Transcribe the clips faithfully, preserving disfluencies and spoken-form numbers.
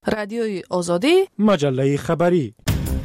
رادیوی آزادی، مجله خبری.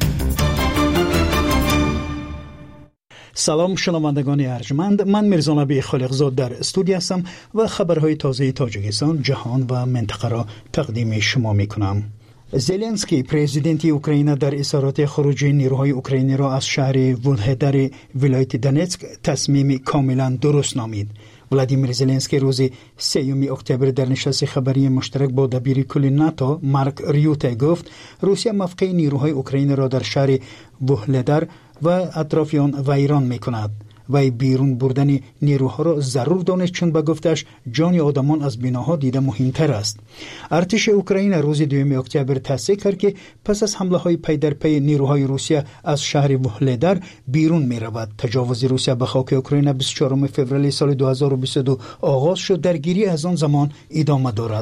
سلام شنوندگان ارجمند، من میرزا نبی خالقزاد در استودیو هستم و خبرهای تازه تاجیکستان، جهان و منطقه را تقدیم شما میکنم. زلنسکی پرزیدنت اوکراین در اظهارات خروج نیروهای اوکراینی را از شهر ولهدر ولایت دونتسک تصمیم کاملا درست نامید. ولادیمیر زلنسکی روز سوم اکتبر در نشست خبری مشترک با دبیر کل ناتو مارک ریوته گفت روسیه موقع نیروهای اوکراین را در شهر ولهدر و اطراف آن ویران می‌کند. وی بیرون بردن نیروها را ضرور دانست، چون به گفتش جان آدمان از بناها دیده مهمتر است. ارتش اوکراین روز دوم اکتبر تصدیق کرد که پس از حمله های پی در پی نیروهای روسیه از شهر ولهدر بیرون می رود. تجاوز روسیه به خاک اوکراین بیست و چهارم فوریه سال دو هزار و بیست و دو آغاز شد، درگیری از آن زمان ادامه دارد.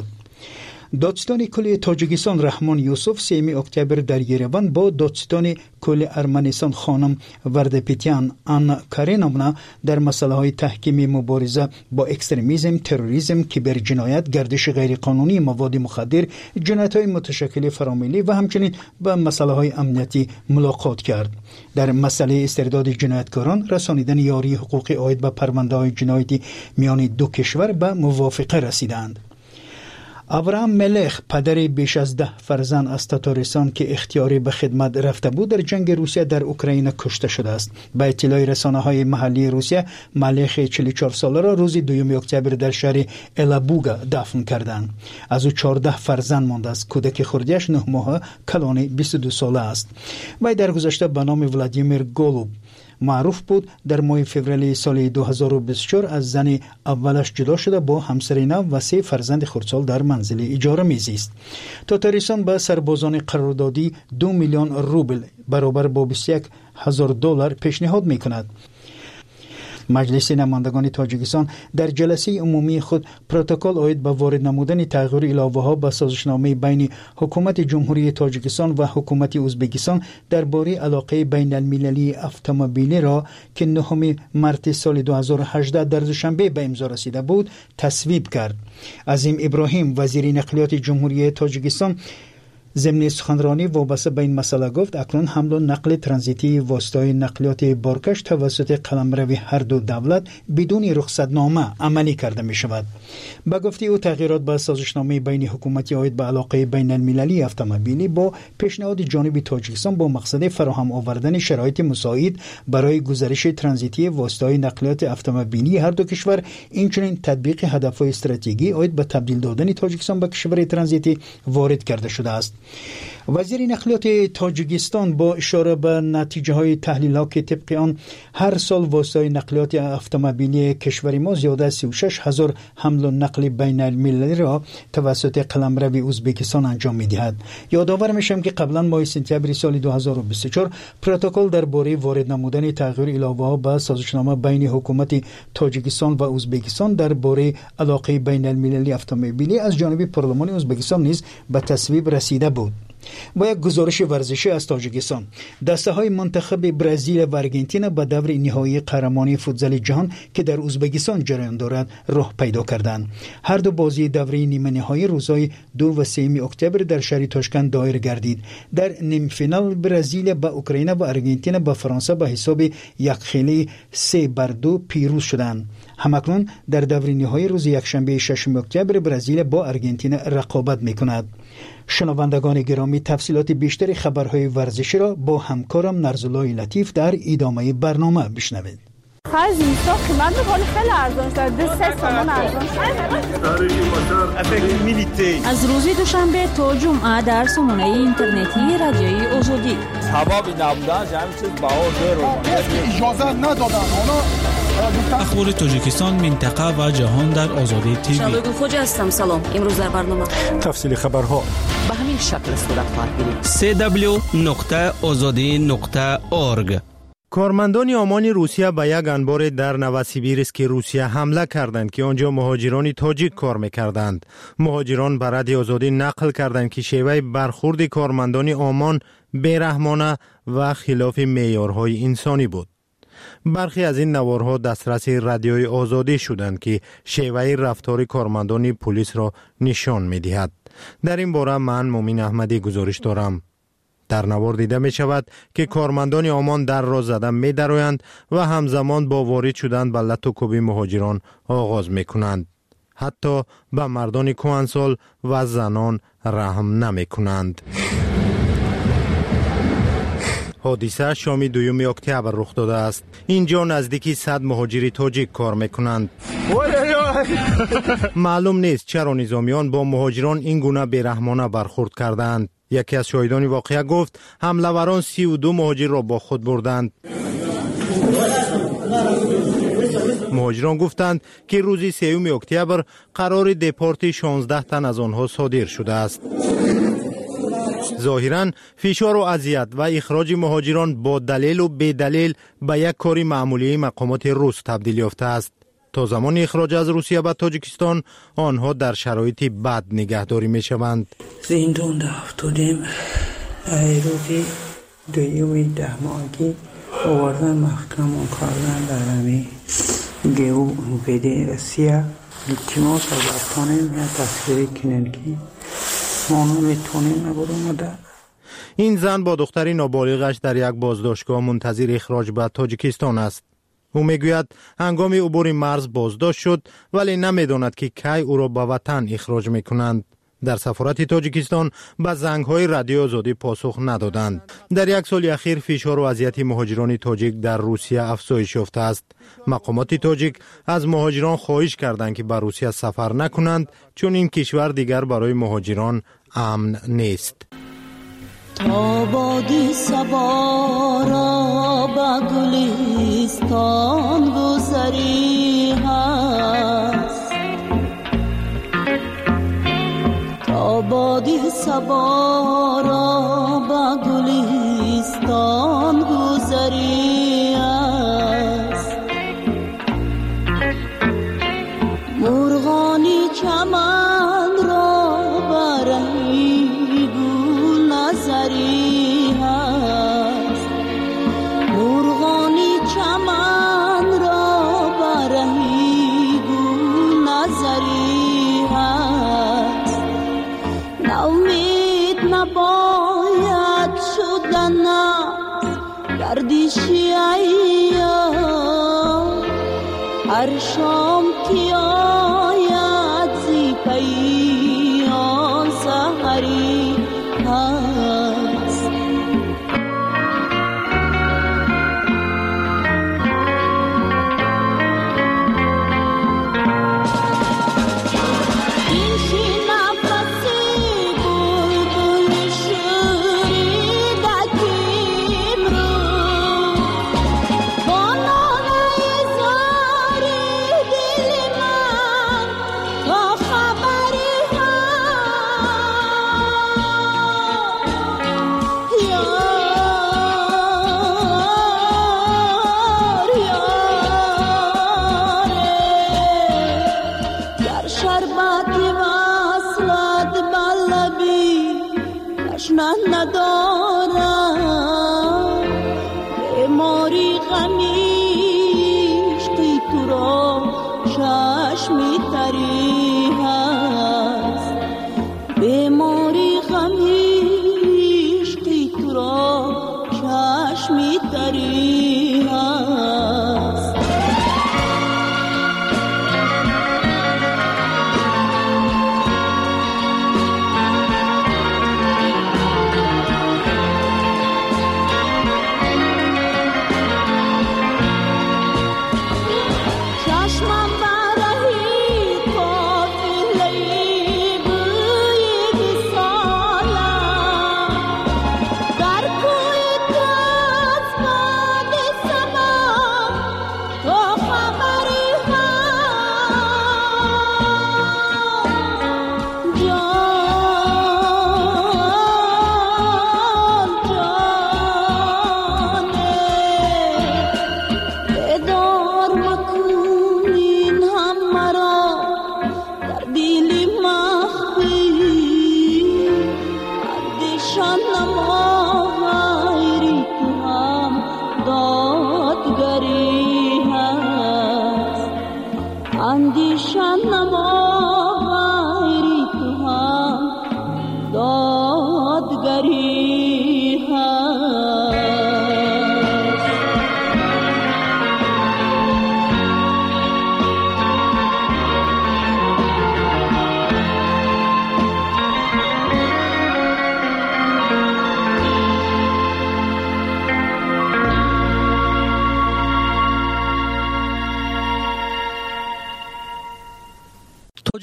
دادستان کل تاجیکستان رحمان یوسف سوم اکتبر در یروان با دادستان کل ارمنستان خانم وردپیتیان آن کارینونا در مسائل های تحکیم مبارزه با اکستریمیسم، تروریسم، کیبر جنایت، گردش غیرقانونی مواد مخدر، جنایت های متشکل فراملی و همچنین با مسائل های امنیتی ملاقات کرد. در مسئله استرداد جنایتکاران رسانیدن یاری حقوقی عاید به پرونده های جنایتی میان دو کشور به موافقه رسیدند. ابراهام ملخ پدر بیش از ده فرزند از تاتارستان که اختیاری به خدمت رفته بود در جنگ روسیه در اوکراین کشته شده است. به اطلاع رسانه‌های محلی روسیه، ملخ چهل و چهار ساله را روز دوم اکتبر در شهر الابوگا دفن کردند. از او چهارده فرزند مانده است. کودک خردیش نه ماهه کلان بیست و دو ساله است. وی در گذشته به نام ولادیمیر گولوب معروف بود. در ماه فوریه سال دو هزار و بیست و چهار از زن اولش جدا شده، با همسر نو و سه فرزند خردسال در منزل اجاره میزیست. تاتارستان به سربازان قراردادی دو میلیون روبل برابر با بیست و یک هزار دلار پیشنهاد میکند. مجلس نمایندگان تاجیکستان در جلسه عمومی خود پروتکل عاید به وارد نمودن تغییر علاوه ها به سازشنامه بین حکومت جمهوری تاجیکستان و حکومت ازبکستان درباره علاقه بین المللی اتومبیلی را که نهم مارس سال دو هزار و هجده در دوشنبه به امضا رسیده بود تصویب کرد. عظیم ابراهیم وزیر نقلیات جمهوری تاجیکستان ضمن سخنرانی وابسته به این مسئله گفت اکنون حمل و نقل ترانزیتی واسطه نقلیات بارکش توسط قلمرو هر دو دولت بدون رخصتنامه عملی کرده می شود. با گفته او تغییرات به سازشنامه بین حکومتی عاید به علاقه بین المللی اتومبیلی با پیشنهاد جانب تاجیکستان با مقصد فراهم آوردن شرایط مساعد برای گزارش ترانزیتی واسطه نقلیات اتومبیلی هر دو کشور، اینچنین تطبیق هدف‌های استراتژیکی عاید به تبدیل دادن تاجیکستان به کشور ترانزیتی وارد کرده شده است. وزیر نقلیات تاجیکستان با اشاره به نتیجه های تحلیل ها که طبق آن هر سال واسطه نقلیات اتومبیلی کشور ما زیاده از سی و شش هزار حمل و نقل بین المللی را توسط قلمرو ازبکستان انجام می دهد. یادآور میشم که قبلا ماه سپتامبر سال دو هزار و بیست و چهار پروتکل درباره وارد نمودن تغییر علاوه ها به سازشنامه بین حکومت تاجیکستان و ازبکستان درباره علاقه بین المللی اتومبیلی از جانب پارلمان ازبکستان نیز به تصویب رسیده بود. با یک گزارش ورزشی از تاجیکستان، دسته های منتخب برزیل و آرژانتین به دور نهایی قهرمانی فوتبال جهان که در ازبکستان جریان دارد راه پیدا کردند. هر دو بازی دوره نیمه نهایی روزهای دو و سوم اکتبر در شهر تاشکند دایر گردید. در نیم فینال برزیل با اوکراین و آرژانتین با فرانسه به حساب یک خیلی سه بر دو پیروز شدند. همکنون در دوره نهایی روز یکشنبه ششم اکتبر برزیل با آرژانتین رقابت میکند. شنوندگان گرامی، تفصیلات بیشتر خبرهای ورزشی را با همکارم نرزالله لطیف در ادامه برنامه بشنوید. خرج اینستا قیمت بکنه خیلی ارزان شد، ده سه سامان ارزان شد. از روز دوشنبه تا جمعه در سامانه اینترنتی رادیوی آزادی سبب نبودن جمع چیز بهار داره اجازه ندادن. اخبار تاجیکستان، منطقه و جهان در آزادی تیوی. شبگو خوجه هستم. سلام. امروز در برنامه تفصیل خبرها به همین شکل صورت خواهد گرفت. سی دبلیو نقطه آزادی نقطه اورگ. کارمندان آمان روسیه به یک انبار در نوسیبیرسک که روسیه حمله کردند که آنجا مهاجران تاجیک کار میکردند. مهاجران به رادیو آزادی نقل کردند که شیوه برخورد کارمندان آمان بیرحمانه و خلاف معیارهای انسانی بود. برخی از این نوارها دسترس رادیوی آزادی شدند که شیوه رفتار کارمندان پلیس را نشان می‌دهد. در این باره من مومین احمدی گزارش دارم. در نوار دیده می شود که کارمندان عمان در را زده می درآیند و همزمان با وارد شدن به لط و کوبی مهاجران آغاز می کنند. حتی به مردان کهنسال و زنان رحم نمی کنند. حادثه شام دوم اکتبر رخ داده است. اینجا نزدیکی صد مهاجری تاجیک کار میکنند. معلوم نیست چرا نظامیان با مهاجران این گونه بیرحمانه برخورد کردند. یکی از شاهدان واقعه گفت حمله‌وران سی و دو مهاجر را با خود بردند. مهاجران گفتند که روز سوم اکتبر قرار دپارت شانزده تن از آنها صادر شده است. ظاهراً فشار و اذیت و اخراج مهاجران با دلیل و بی دلیل به یک کاری معمولی مقامات روس تبدیل یافته است. تا زمان اخراج از روسیه به تاجیکستان آنها در شرایط بد نگهداری می شوند. زندان افتادیم. روزی دویوی ده ماهگی آوردن محکم کردن در همی گیو بیده روسیه التماس از افغانیم یا تصویری کنن که ما نمیتونیم نبودم ده. این زن با دختری نابالغش در یک بازداشتگاه منتظر اخراج به تاجیکستان است. او میگوید هنگام عبور مرز بازداشت شد ولی نمیداند که کی او را به وطن اخراج میکنند. در سفارت تاجیکستان به زنگ‌های رادیو آزادی پاسخ ندادند. در یک سال اخیر فشار و اذیت مهاجران تاجیک در روسیه افزایش یافته است. مقامات تاجیک از مهاجران خواهش کردند که به روسیه سفر نکنند چون این کشور دیگر برای مهاجران امن نیست. تا بادی صبا را به گلستان گذری هست، تا بادی صبا را به گلستان گذری هست، مرغانی چمن را برای گل نظری هست، مرغانی چمن را برای گل نظری هست، ناامید نباید شدن گردشی ایام، هر شام که آید زی پیام سحری هست. این شی نفسی بلبل شوریده کیم رو، با ناله زاری دل من تا خبری هست. یار یاره، در شربتی وصلت بلبی تشنه ندارم، بیماری غمیش که تو را چشمی تری هست، بیماری غمیش که تو را چشمی تری هست. چشمم برهی قافله‌ای بوی وصالم، در کوی تاز باد سمام تا خبری هست. جان جانه، بدار مکن این هم مرا در دل مخفی، اندیشان نما غیری تو هم دادگری هست، اندیشان نما غیری تو هم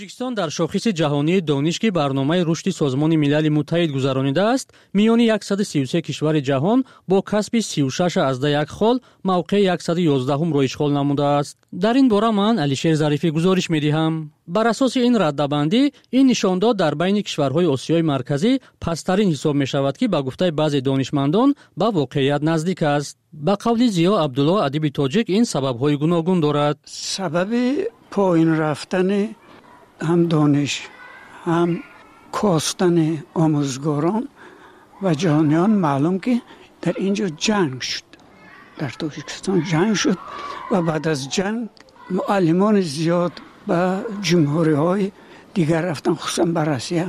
тоҷикистон дар шохиси ҷаҳонии дониш ки барномаи рушди созмони милали муттаҳид гузаронидааст, миёни яксаду сию се кишвари ҷаҳон бо касби сию шаш азда як хол мавқеъи яксаду ёздаҳумро ишғол намудааст. Дар ин бора ман Алишер Зарифӣ гузориш медиҳам. Бар асоси ин раддабандӣ, ин нишондод дар байни кишварҳои Осиёи марказӣ пасттарин ҳисоб мешавад ки ба гуфтаи баъзе донишмандон ба воқеият наздик аст. ба қавли Зиё Абдулло адиби тоҷик ин сабабҳои гуногун дорад. сабаби поин рафтани ҳам дониш, ҳам костани омӯзгорон ва ҷаҳониён маълум ки дар ин ҷо ҷанг шуд. дар Тоҷикистон ҷанг шуд ва баъд аз ҷанг муаллимони зиёд ба ҷумҳуриҳои дигар рафтан, хусусан ба Россия,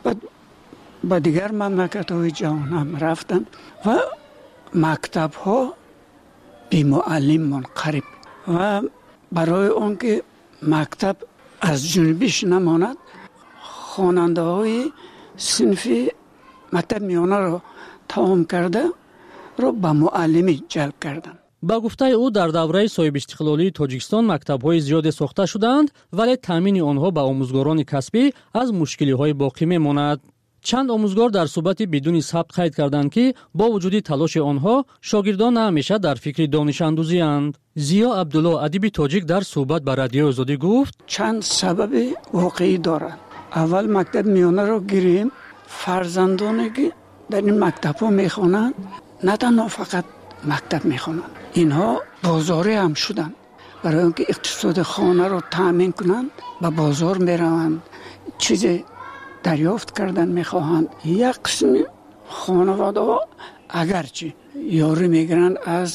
ба дигар мамлакатҳои ҷаҳон ҳам рафтан ва мактабҳо бимуаллим монқариб. ва барои он ки мактаб аз ҷунубиш намонад, хонандаҳои синфи мактаб миёнаро тамом карда ро ба муаллимӣ ҷалб карданд. ба гуфтаи ӯ дар давраи соҳибистиқлолии Тоҷикистон мактабҳои зиёде сохта шуданд, вале таъмини онҳо ба омӯзгорони касбӣ аз мушкилиҳои боқӣ мемонад. чанд омӯзгор дар суҳбати бидуни сабт қайд карданд ки бо вуҷуди талоши онҳо шогирдон на ҳамеша дар фикри донишандӯзианд. Зиё Абдулло адиби тоҷик дар суҳбат ба Радиои Озодӣ гуфт: чанд сабаби воқеӣ дорад. аввал мактаб миёнаро гирем, фарзандоне ки дар ин мактабҳо мехонанд, на танҳо фақат мактаб мехонанд, инҳо бозорӣ ҳам шуданд. барои он ки иқтисоди хонаро таъмин кунанд, ба бозор мераванд, чизе дарёфт кардан мехоҳанд. як қисми хонаводаҳо агарчи ёрӣ мегиранд аз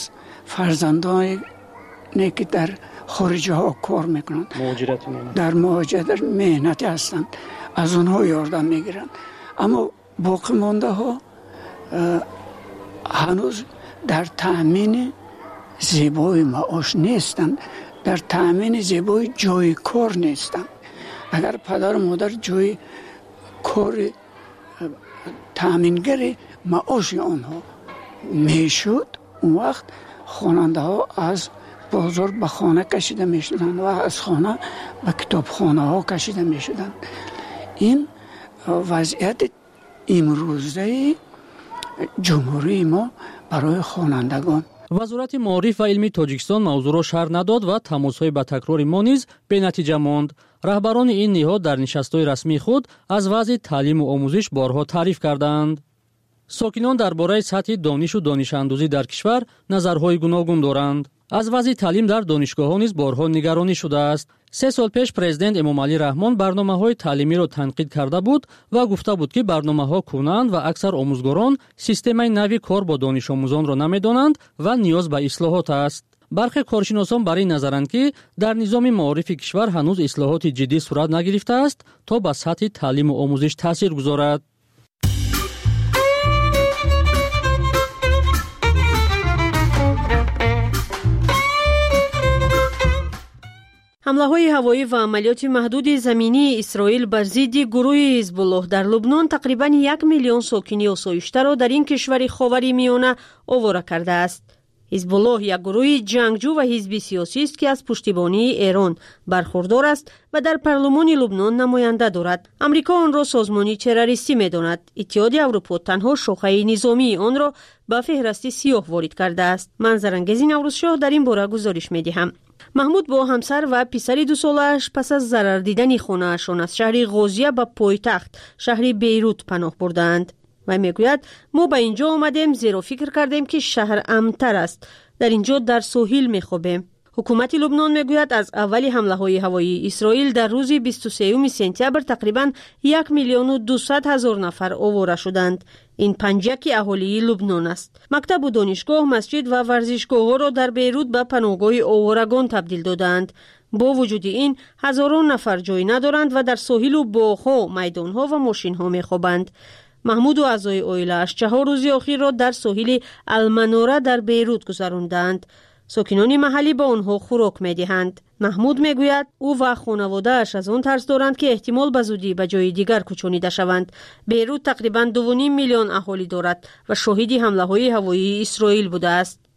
фарзандоне ки дар хориҷаҳо кор мекунанд, дар муҳоҷират меҳнатӣ ҳастанд, аз онҳо ёрдам мегиранд. аммо боқӣ мондаҳо ҳанӯз дар таъмини зебои маош нестанд, дар таъмини зебои ҷои кор нестанд. агар падару модар ҷои кори таъмингари маоши онҳо мешуд, он вақт хонандаҳо аз бозор ба хона кашида мешуданд ва аз хона ба китобхонаҳо кашида мешуданд. ин вазъияти имрӯзаи ҷумҳурии мо барои хонандагон. вазорати маориф ва илми Тоҷикистон мавзӯъро шарҳ надод ва тамосҳои ба такрори мо низ бенатиҷа монд. раҳбарони ин ниҳод дар нишастҳои расмии худ аз вазъи таълиму омӯзиш борҳо таъриф карданд. сокинон дар бораи сатҳи донишу донишандӯзӣ дар кишвар назарҳои гуногун доранд. аз вазъи таълим дар донишгоҳҳо низ борҳо нигаронӣ шудааст. се сол пеш президент Эмомалӣ Раҳмон барномаҳои таълимиро танқид карда буд ва гуфта буд ки барномаҳо кӯнанд ва аксар омӯзгорон системаи нави кор бо донишомӯзонро намедонанд ва ниёз ба ислоҳот аст. бархе коршиносон бар ин назаранд ки дар низоми маорифи кишвар ҳанӯз ислоҳоти ҷиддӣ сурат нагирифтааст, то ба сатҳи таълиму омӯзиш таъсир гузорад. ҳамлаҳои ҳавоӣ ва амалиёти маҳдуди заминии Исроил бар зидди гурӯҳи Ҳизбуллоҳ дар Лубнон тақрибан як миллион сокини осоиштаро дар ин кишвари ховари миёна овора кардааст. ҳизбуллоҳ як гурӯҳи ҷангҷӯ ва ҳизби сиёсист ки аз пуштибонии Эрон бархурдор аст ва дар парлумони Лубнон намоянда дорад. амрико онро созмони террористӣ медонад. иттиҳоди Аврупо танҳо шохаи низомии онро ба феҳрасти сиёҳ ворид кардааст. ман Зарангези Наврӯзшоҳ дар ин бора гузориш медиҳам. маҳмуд бо ҳамсар ва писари дусолааш пас аз зарар дидани хонаашон аз шаҳри ғозия ба пойтахт шаҳри Бейрут паноҳ бурдаанд. вай мегӯяд: мо ба ин ҷо омадем зеро фикр кардем ки шаҳр амнтар аст. дар ин ҷо дар соҳил мехобем. ҳукумати Лубнон мегӯяд аз аввали ҳамлаҳои ҳавоии Исроил дар рӯзи бисту сеюми сентябр тақрибан як миллиону дусад ҳазор нафар овора шуданд. ин панҷяки аҳолии Лубнон аст. мактабу донишгоҳ, масҷид ва варзишгоҳҳоро дар Бейрут ба паноҳгоҳи оварагон табдил доданд. бо вуҷуди ин ҳазорон нафар ҷой надоранд ва дар соҳилу боғҳо, майдонҳо ва мошинҳо мехобанд. маҳмуду аъзои оилааш чаҳор рӯзи охирро дар соҳили Алманора дар Бейрут гузаронданд. сокинони маҳаллӣ ба онҳо хӯрок медиҳанд. маҳмуд мегӯяд ӯ ва хонаводааш аз он тарс доранд ки эҳтимол ба зудӣ ба ҷои дигар кӯчонида шаванд. Бейрут тақрибан ду ним миллион аҳолӣ дорад ва шоҳиди ҳамлаҳои ҳавоии Исроил будааст.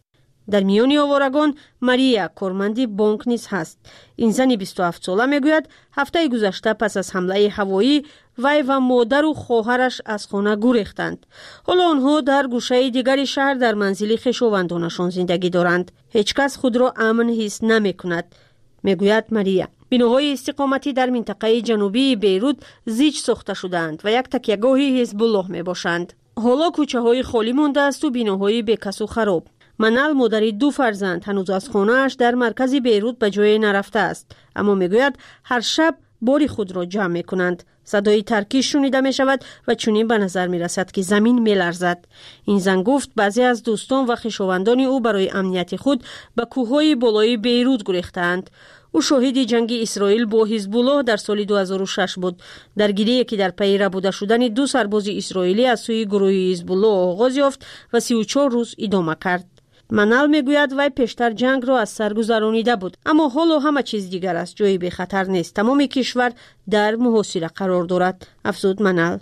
در میان آوارگان ماریا کارمندی بانک نیز هست. این زن بیست و هفت ساله میگوید هفته گذشته پس از حمله هوایی وی و مادر و خواهرش از خانه گریختند. حالا آنها در گوشه دیگری شهر در منزل خویشاوندانشان زندگی دارند. هیچ کس خود را امن حس نمی کند، میگوید ماریا. بناهای استقامتی در منطقه جنوبی بیروت زیج ساخته شدند و یک تکیهگاه حزب الله می باشند. حالا کوچه های خالی مانده است و بناهای بیکس و خراب. منال مادر دو فرزند هنوز از خانه‌اش در مرکز بیروت به جای نرفته است، اما میگوید هر شب باری خود را جمع می کنند. صدای ترکیش شنیده می شود و چنین به نظر می رسد که زمین می لرزد. این زن گفت بعضی از دوستان و خویشاوندان او برای امنیت خود به کوههای بالای بیروت گریختند. او شاهد جنگ اسرائیل با حزب الله در سال دو هزار و شش بود. درگیری که در پی ربوده شدن دو سرباز اسرائیلی از سوی گروه حزب الله آغاز یافت و سی و چهار روز ادامه کرد. منال میگوید وی پیشتر جنگ را از سر گذرانیده بود، اما حالا همه چیز دیگر است، جایی به خطر نیست. تمام کشور در محاصره قرار دارد، افزود منال.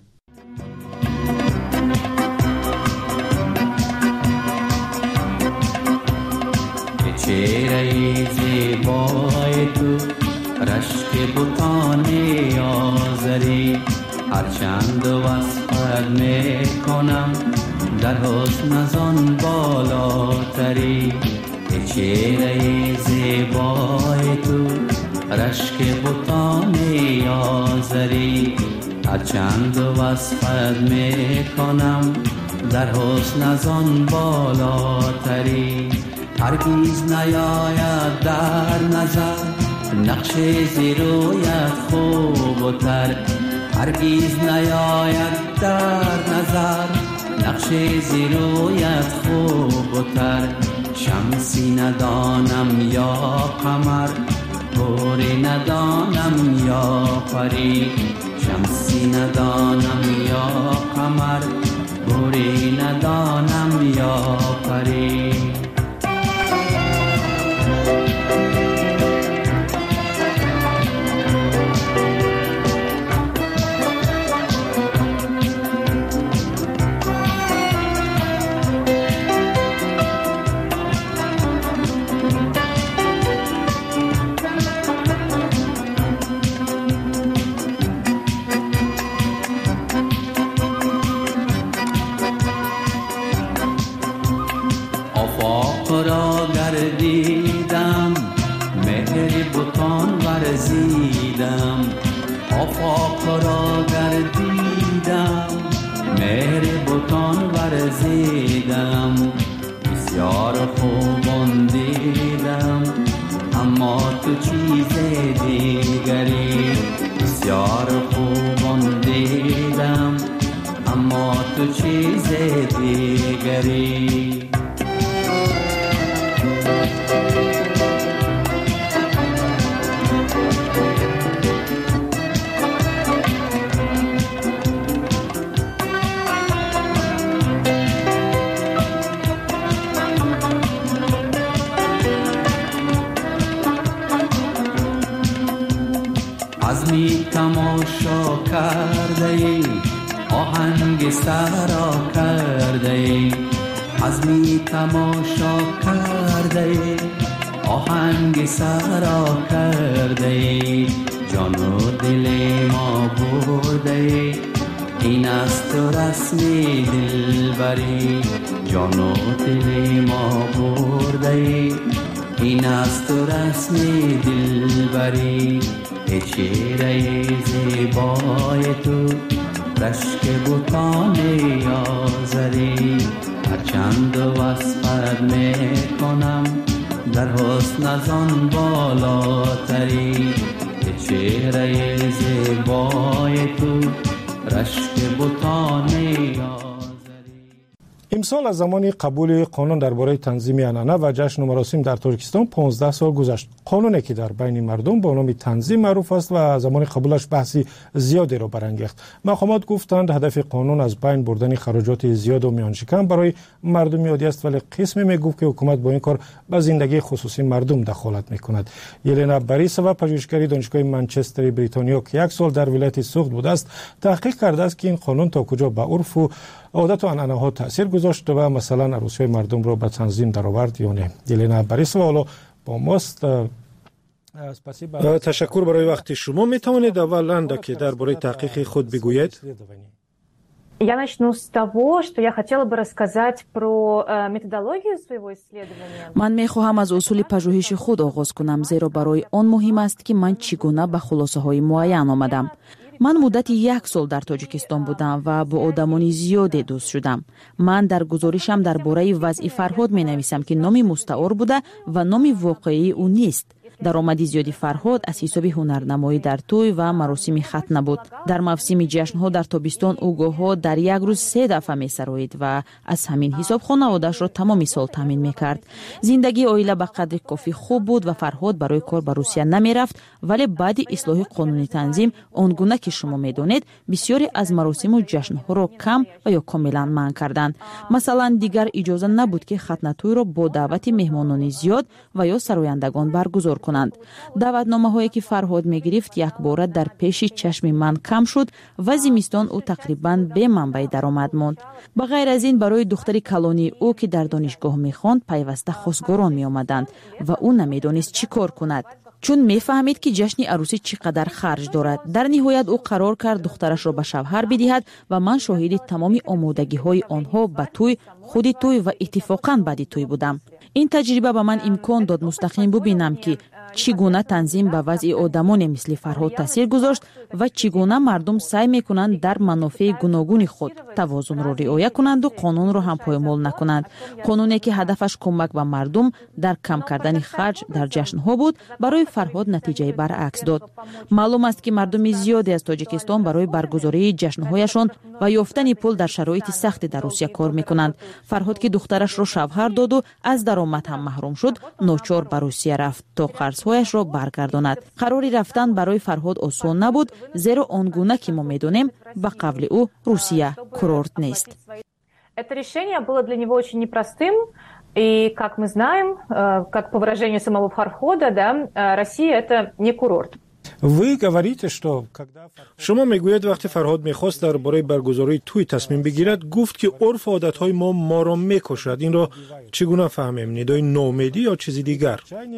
چهره زیبای تو رشک بوتان آزری، هرچند وصفت میکنم در حسن از آن بالاتری. چهره زیبای تو رشک بوتان آزری، هرچند وصفت میکنم در حسن از آن بالاتری. هرگیز نیاید در نظر نقش زیرویت خوب و تر، هرگیز نیاید در نظر نقش زیرویت خوب و تر. شمسی ندانم یا قمر، گوری ندانم یا پری. شمسی ندانم یا قمر، گوری ندانم یا پری. را گردیدم مهر بوتان ورزیدم، آفاق را گردیدم مهر بوتان ورزیدم. بسیار خوبان دیدم اما تو چیز دیگری، بسیار خوبان دیدم اما تو چیز دیگری. عزمی تماشا کرده ای آهنگ سرا کرده ای، عزمی تماشا کرده ای آهنگ سرا کرده ای. جان و دل ما برده ای این است تو رسمی دلبری. جان و دل ما برده ای این است تو رسمی دلبری. چهره زیبای تو رشک بوتان آزری، هرچند وصفت میکنم در حسن از آن بالاتری. چهره زیبای تو رشک بوتان آزری. امسال از زمان قبول قانون درباره تنظیم عنعنه و جشن و مراسم در ترکستان پانزده سال گذشت. قانونی که در بین مردم با نام تنظیم معروف است و زمان قبولش بحثی زیادی را برانگیخت. مقامات گفتند هدف قانون از بین بردن خراجات زیاد و میانشکم برای مردم یادی است، ولی قسمی میگفت که حکومت با این کار به زندگی خصوصی مردم دخالت میکند. یلنا باریسووا پژوهشگر دانشگاه منچستر بریتانیا که یک سال در ولایت سوخت بوده است تحقیق کرده است که این قانون تا کجا به عرف و عادت و عنعنه ها تاثیر گذاشت و مثلا عروسی مردم را به تنظیم درآورد یا نه. یلنا باریسووا حالا با ماست. تشکر برای وقت شما. می توانید اولا که درباره تحقیق خود بگویید؟ Я начну с того, что я хотела бы рассказать про методологию своего исследования. من می‌خواهم از اصول پژوهش خود آغاز کنم، زیرا برای آن مهم است که من چگونه به خلاصه‌های معین آمدم. من مدت یک سال در تاجیکستان بودم و با آدمان زیادی دوست شدم. من در گزارشم درباره وضع فرهاد می‌نویسم که نام مستعار بوده و نام واقعی او نیست. درآمد زیادی فرهاد از حساب هنرنمایی در توی و مراسم ختنه بود. در موسم جشن‌ها در تابستان او گاه‌ها در یک روز سه دفعه می‌سرایید و از همین حساب خانواده‌اش را تمام سال تامین می‌کرد. زندگی عائله به قدر کافی خوب بود و فرهاد برای کار به روسیه نمی‌رفت، ولی بعد اصلاح قانونی تنظیم آنگونه که شما می‌دانید بسیاری از مراسم و جشن‌ها را کم و یا کاملا منع کردند. مثلا دیگر اجازه نبود که ختنه توی را با دعوت مهمانان زیاد و یا سرایندگان برگزار کنند. دعوتنامه‌هایی که فرهاد می‌گرفت یک بار در پیش چشم من کم شد و زمستان او تقریباً به منبع درآمد ماند. به غیر از این برای دختر کلانی او که در دانشگاه می‌خواند پیوسته خواستگاران می‌آمدند و او نمی‌دانست چی کار کند، چون می‌فهمید که جشن عروسی چقدر خرج دارد. در نهایت او قرار کرد دخترش را به شوهر بدهد و من شاهد تمام آمادگی‌های آنها به توی، خود توی و اتفاقاً بعد توی بودم. این تجربه به من امکان داد مستقیم ببینم که چگونه تنظیم به وضع آدمان مثل فرهاد تاثیر گذاشت و چگونه مردم سعی میکنند در منافع گوناگون خود توازن را رعایت کنند و قانون را هم پایمال نکنند. قانونی که هدفش کمک به مردم در کم کردن خرج در جشن‌ها بود، برای فرهاد نتیجه برعکس داد. معلوم است که مردم زیادی از تاجیکستان برای برگزاری جشن‌هایشان و یافتن پول در شرایط سخت در روسیه کار میکنند. فرهاد که دخترش را شوهر داد و از درآمد هم محروم شد، ناچار به روسیه رفت تا قرض‌هایش را برگرداند. قراری رفتن برای فرهاد آسان نبود، زیرا آنگونه که ما می‌دانیم به قبل او روسیه کورورت نیست. Это решение было для него очень непростым, и как мы знаем, как по выражению самого Фархода, да, Россия это не курорт. وی گوارید اشتو شما میگوید وقتی فرهاد میخواست درباره برگزاری توی تصمیم بگیرد گفت که عرف عادتهای ما ما را میکشد. این را چگونه فهمیم؟ ندای نومیدی یا چیزی دیگر؟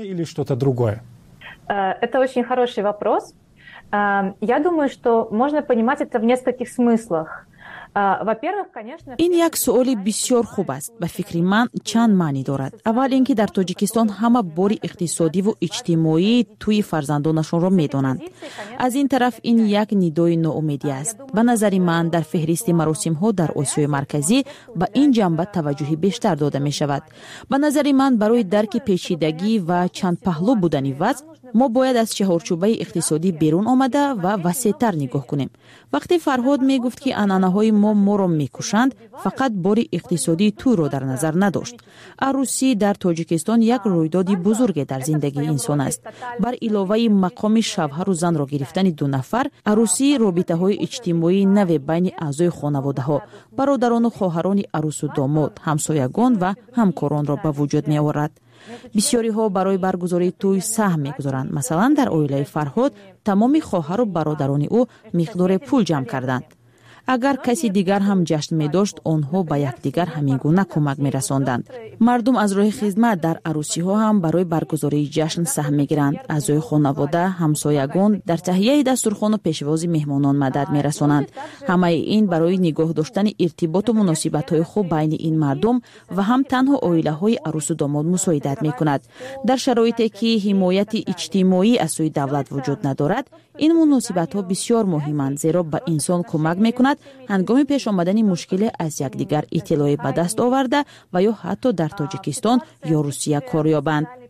Это очень хороший вопрос. Я думаю, что можно понимать это в нескольких смыслах. این یک سؤال بسیار خوب است. به فکر من چند معنی دارد. اول اینکه در تاجیکستان همه بار اقتصادی و اجتماعی توی فرزندانشان را میدانند. از این طرف این یک ندای ناامیدی است. به نظر من در فهرست مراسم ها در آسیای مرکزی به این جنبه توجه بیشتر داده می شود. به نظر من برای درک پیچیدگی و چند پهلو بودن وضع ما باید از چهارچوبه اقتصادی بیرون آمده و وسیع‌تر نگاه کنیم. وقتی فرهاد می گفت که عنعنه‌های ما ما را میکشند، فقط بار اقتصادی تو را در نظر نداشت. عروسی در تاجیکستان یک رویدادی بزرگ در زندگی انسان است. بر علاوه مقام شوهر و زن را گرفتن دو نفر، عروسی رابطه‌های اجتماعی نو بین اعضای خانواده‌ها، برادران و خواهران عروس و داماد، همسایگان و همکاران را به وجود می آورد. بسیاری ها برای برگزاری توی سهم می‌گذارند. مثلا در عائله فرهاد تمام خواهر و برادران او مقدار پول جمع کردند. اگر کسی دیگر هم جشن می داشت، آنها به یکدیگر همین گونه کمک می رساندند. مردم از راه خدمت در عروسی ها هم برای برگزاری جشن سهم می گیرند. اعضای خانواده، همسایگان در تهیه دسترخوان و پیشواز مهمانان مدد می رسانند. همه این برای نگاه داشتن ارتباط و مناسبت های خوب بین این مردم و هم تنها عائله های عروس و داماد مساعدت می کند. در شرایطی که حمایت اجتماعی از سوی دولت وجود ندارد، این مناسبت ها بسیار مهمند، زیرا به انسان کمک می کند هنگام پیش آمدن مشکل از یکدیگر اطلاع به دست آورده و یا حتی در تاجیکستان یا روسیه کار یابند.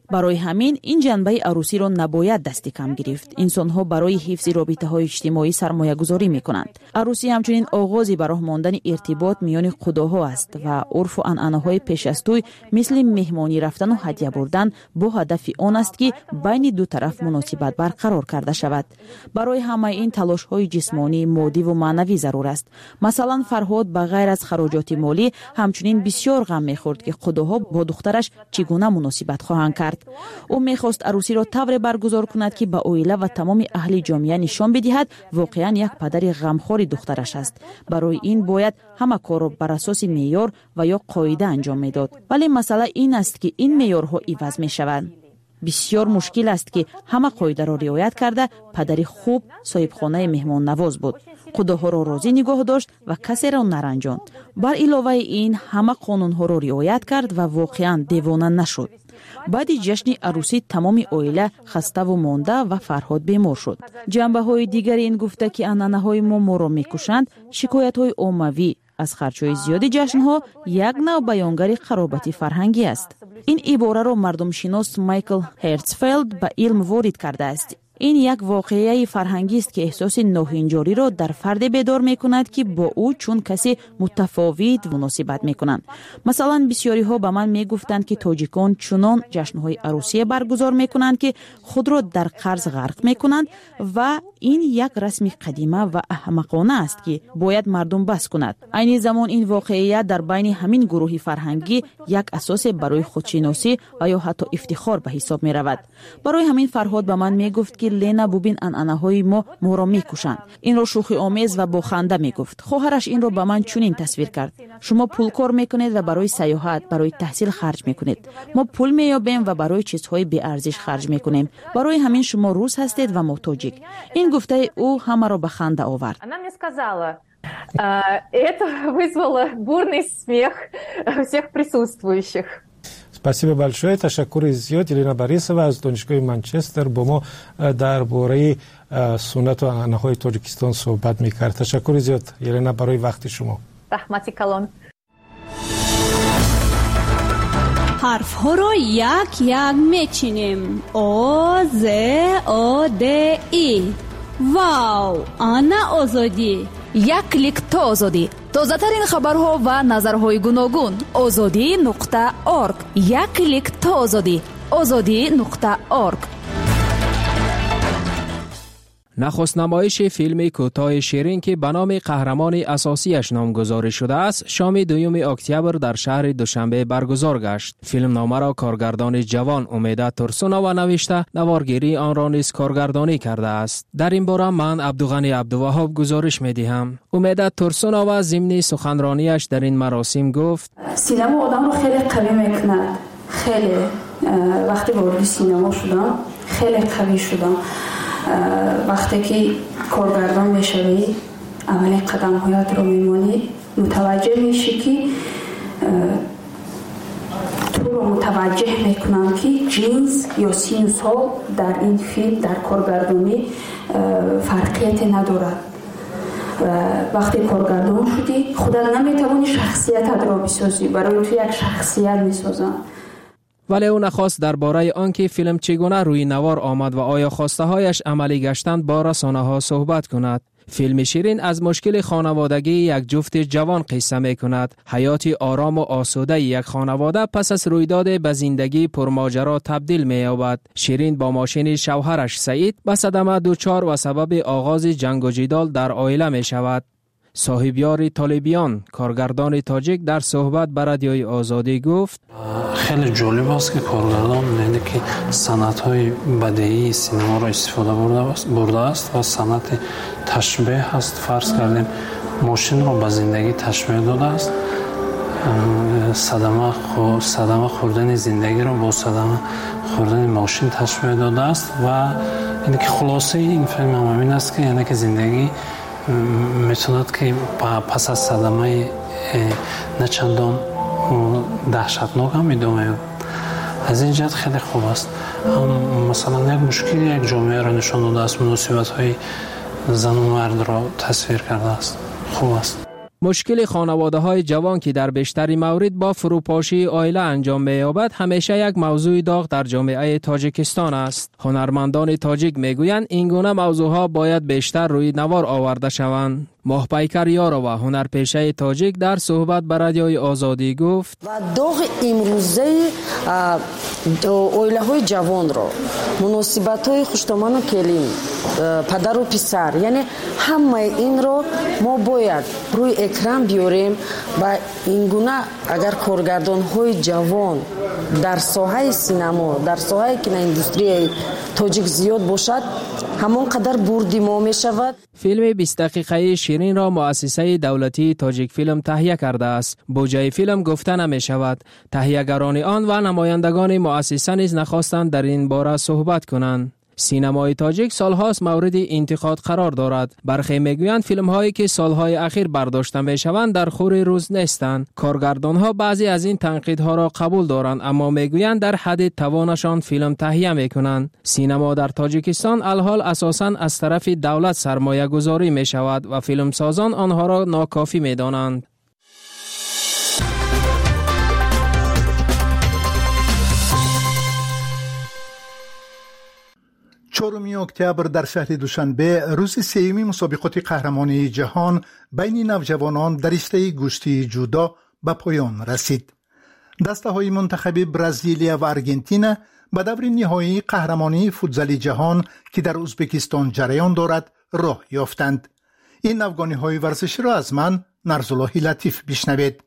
барои ҳамин ин ҷанбаи арӯсиро набояд дасти кам гирифт. инсонҳо барои ҳифзи робитаҳои иҷтимоӣ сармоягузорӣ мекунанд. арӯсӣ ҳамчунин оғози ба роҳ мондани иртибот миёни худоҳо аст ва урфу анъанаҳои пеш аз тӯй мисли меҳмонӣ рафтану ҳадя бурдан бо ҳадафи он аст ки байни ду тараф муносибат барқарор карда шавад. барои ҳамаи ин талошҳои ҷисмонӣ, моддиву маънавӣ зарур аст. масалан, Фарҳод ба ғайр аз хароҷоти молӣ ҳамчунин бисёр ғам мехӯрд ки худоҳо бо духтараш чӣ гуна муносибат хоҳанд кард. ӯ мехост арӯсиро тавре баргузор кунад ки ба оила ва тамоми аҳли ҷомеа нишон бидиҳад воқеан як падари ғамхори духтараш аст. барои ин бояд ҳама корро бар асоси меъёр ва ё қоида анҷом медод. вале масъала ин аст ки ин меъёрҳо иваз мешаванд. бисёр мушкил аст ки ҳама қоидаро риоят карда падари хуб соҳибхонаи меҳмоннавоз буд. худоҳоро розӣ нигоҳ дошт ва касеро наранҷонд. бар иловаи ин ҳама қонунҳоро риоят кард ва воқеан девона нашуд. баъди ҷашни арӯсӣ тамоми оила хаставу монда ва Фарҳод бемор шуд. ҷанбаҳои дигари ин гуфта ки анъанаҳои мо моро мекушанд, шикоятҳои оммавӣ аз харчҳои зиёди ҷашнҳо як навъ баёнгари қаробати фарҳангӣ аст. ин ибораро мардумшинос Майкл Херцфелд ба илм ворид кардааст. ин як воқеаи фарҳангист ки эҳсоси ноҳинҷориро дар фарде бедор мекунад ки бо ӯ чун каси мутафовит муносибат мекунанд. масалан, бисёриҳо ба ман мегуфтанд ки тоҷикон чунон ҷашнҳои арӯсие баргузор мекунанд ки худро дар қарз ғарқ мекунанд ва ин як расми қадима ва аҳмақона аст ки бояд мардум бас кунад. айни замон ин воқеия дар байни ҳамин гурӯҳи фарҳангӣ як асосе барои худшиносӣ ва ё ҳатто ифтихор ба ҳисоб меравад. барои ҳамин Фарҳод ба ман мегуфт ки Лена, бубин анъанаҳои мо моро мекушанд. инро шӯхиомез ва бо ханда мегуфт. хоҳараш инро ба ман чунин тасвир кард: шумо пулкор мекунед ва барои саёҳат, барои таҳсил харҷ мекунед. мо пул меёбем ва барои чизҳои беарзиш харҷ мекунем. барои ҳамин шумо рус ҳастед ва мо тоҷик. ин гуфтаи ӯ ҳамаро ба ханда овард. Она мне сказала, это вызвало бурный смех всех присутствующих. спасибо большое. Ташаккури зиёд. Елена Борисова аз донишгоҳи Манчестер бо мо дар бораи суннату анъанаҳои Тоҷикистон суҳбат мекард. Ташаккури зиёд, Елена, барои вақти шумо. Раҳмати калон. ҳарфҳоро як як мечинем. О, З, О, Д, И. Вау, ана озодӣ. як клик то озодӣ. тозатарин хабарҳо ва назарҳои гуногун. озодӣ нуқта орг. як клик то озодӣ. озодӣ нуқта орг. نخست نمایش فیلم کوتاه شیرین که به نام قهرمان اساسیش نامگذاری شده است شام دوم اکتبر در شهر دوشنبه برگزار گشت. فیلم نامه را کارگردان جوان امید ترسوناوا نوشته، نوارگیری آن را نیز کارگردانی کرده است. در این باره من عبدالغنی عبدالوهاب گزارش می‌دهم. امید ترسوناوا ضمن سخنرانیش در این مراسم گفت: سینما آدم رو خیلی قوی می‌کند. خیلی وقتی وارد سینما شدم خیلی قوی شدم. وقتی که کارگردان میشوی اولین قدم هایت رو میمانی متوجه میشی که تو رو متوجه میکنم که جنس یا سین سال در این فیلم در کارگردانی فرقیت ندارد و وقتی کارگردان شدی خودت نمیتوانی شخصیتت را بسازی، برای تو یک شخصیت میسازم. ولی او نخواست درباره آنکه فیلم چگونه روی نوار آمد و آیا خواسته هایش عملی گشتند با رسانه ها صحبت کند. فیلم شیرین از مشکل خانوادگی یک جفت جوان قصه می کند. حیات آرام و آسوده یک خانواده پس از رویداد به زندگی پرماجرا تبدیل می یابد. شیرین با ماشین شوهرش سعید به صدمه دچار و سبب آغاز جنگ و جدال در عائله می شود. صاحبیار طالبیان کارگردان تاجیک در صحبت با رادیوی آزادی گفت: خیلی جالب است که کارگردان می‌بینه که صنعت‌های بدیهی سینما را استفاده برده است و صنعت تشبیه است. فرض کردیم ماشین را به زندگی تشبیه داده است. صدمه خو صدمه خوردن زندگی را با صدمه خوردن ماشین تشبیه داده است و اینکه خلاصه این فیلم هم این است که یعنی که زندگی میتوند که پس از صدمه نه چندان دهشتناک هم ادامه یابد. از این جهت خیلی خوب است. مثلا یک مشکل یک جامعه را نشان داده است، مناسبت های زن و مرد را تصویر کرده است. خوب است. مشکل خانواده های جوان که در بیشتری مورد با فروپاشی عائله انجام می‌یابد همیشه یک موضوع داغ در جامعه تاجیکستان است. هنرمندان تاجیک میگویند این گونه موضوعها باید بیشتر روی نوار آورده شوند. ماهپیکر یارова هنرپیشه تاجیک در صحبت با رادیوی آزادی گفت و داغ امروزه عائله‌های جوان را مناسبت‌های خوشتامانو کلیم پدر و پسر یعنی همه این رو ما باید روی اکران بیاریم و این گونه اگر کارگردان‌های جوان در ساحه سینما در ساحه کینواندستری تاجیک زیاد باشد همون قدر بردی ما می شود. فیلم بیست دقیقه شیرین را مؤسسه دولتی تاجیک فیلم تهیه کرده است. بودجه فیلم گفته نمی شود. تهیه‌گران آن و نمایندگان مؤسسه نیز نخواستند در این باره صحبت کنند. سینمای تاجیک سالهاست مورد انتقاد قرار دارد. برخی میگویند فیلم هایی که سالهای اخیر برداشته می شوند در خور روز نیستند. کارگردان ها بعضی از این تنقیدها را قبول دارند اما میگویند در حد توانشان فیلم تهیه می کنند. سینما در تاجیکستان الحال اساساً از طرف دولت سرمایه گذاری می شود و فیلم سازان آنها را ناکافی می دانند. چهارم اکتبر در شهر دوشنبه روز سوم مسابقات قهرمانی جهان بین نوجوانان در رشته گشتی جودو به پایان رسید. دسته‌های منتخب برزیلیا و آرژانتین به دور نهایی قهرمانی فوتبال جهان که در ازبکستان جریان دارد راه یافتند. این افغانی‌های ورزشی را از من نرزالله لطیف بشنوید.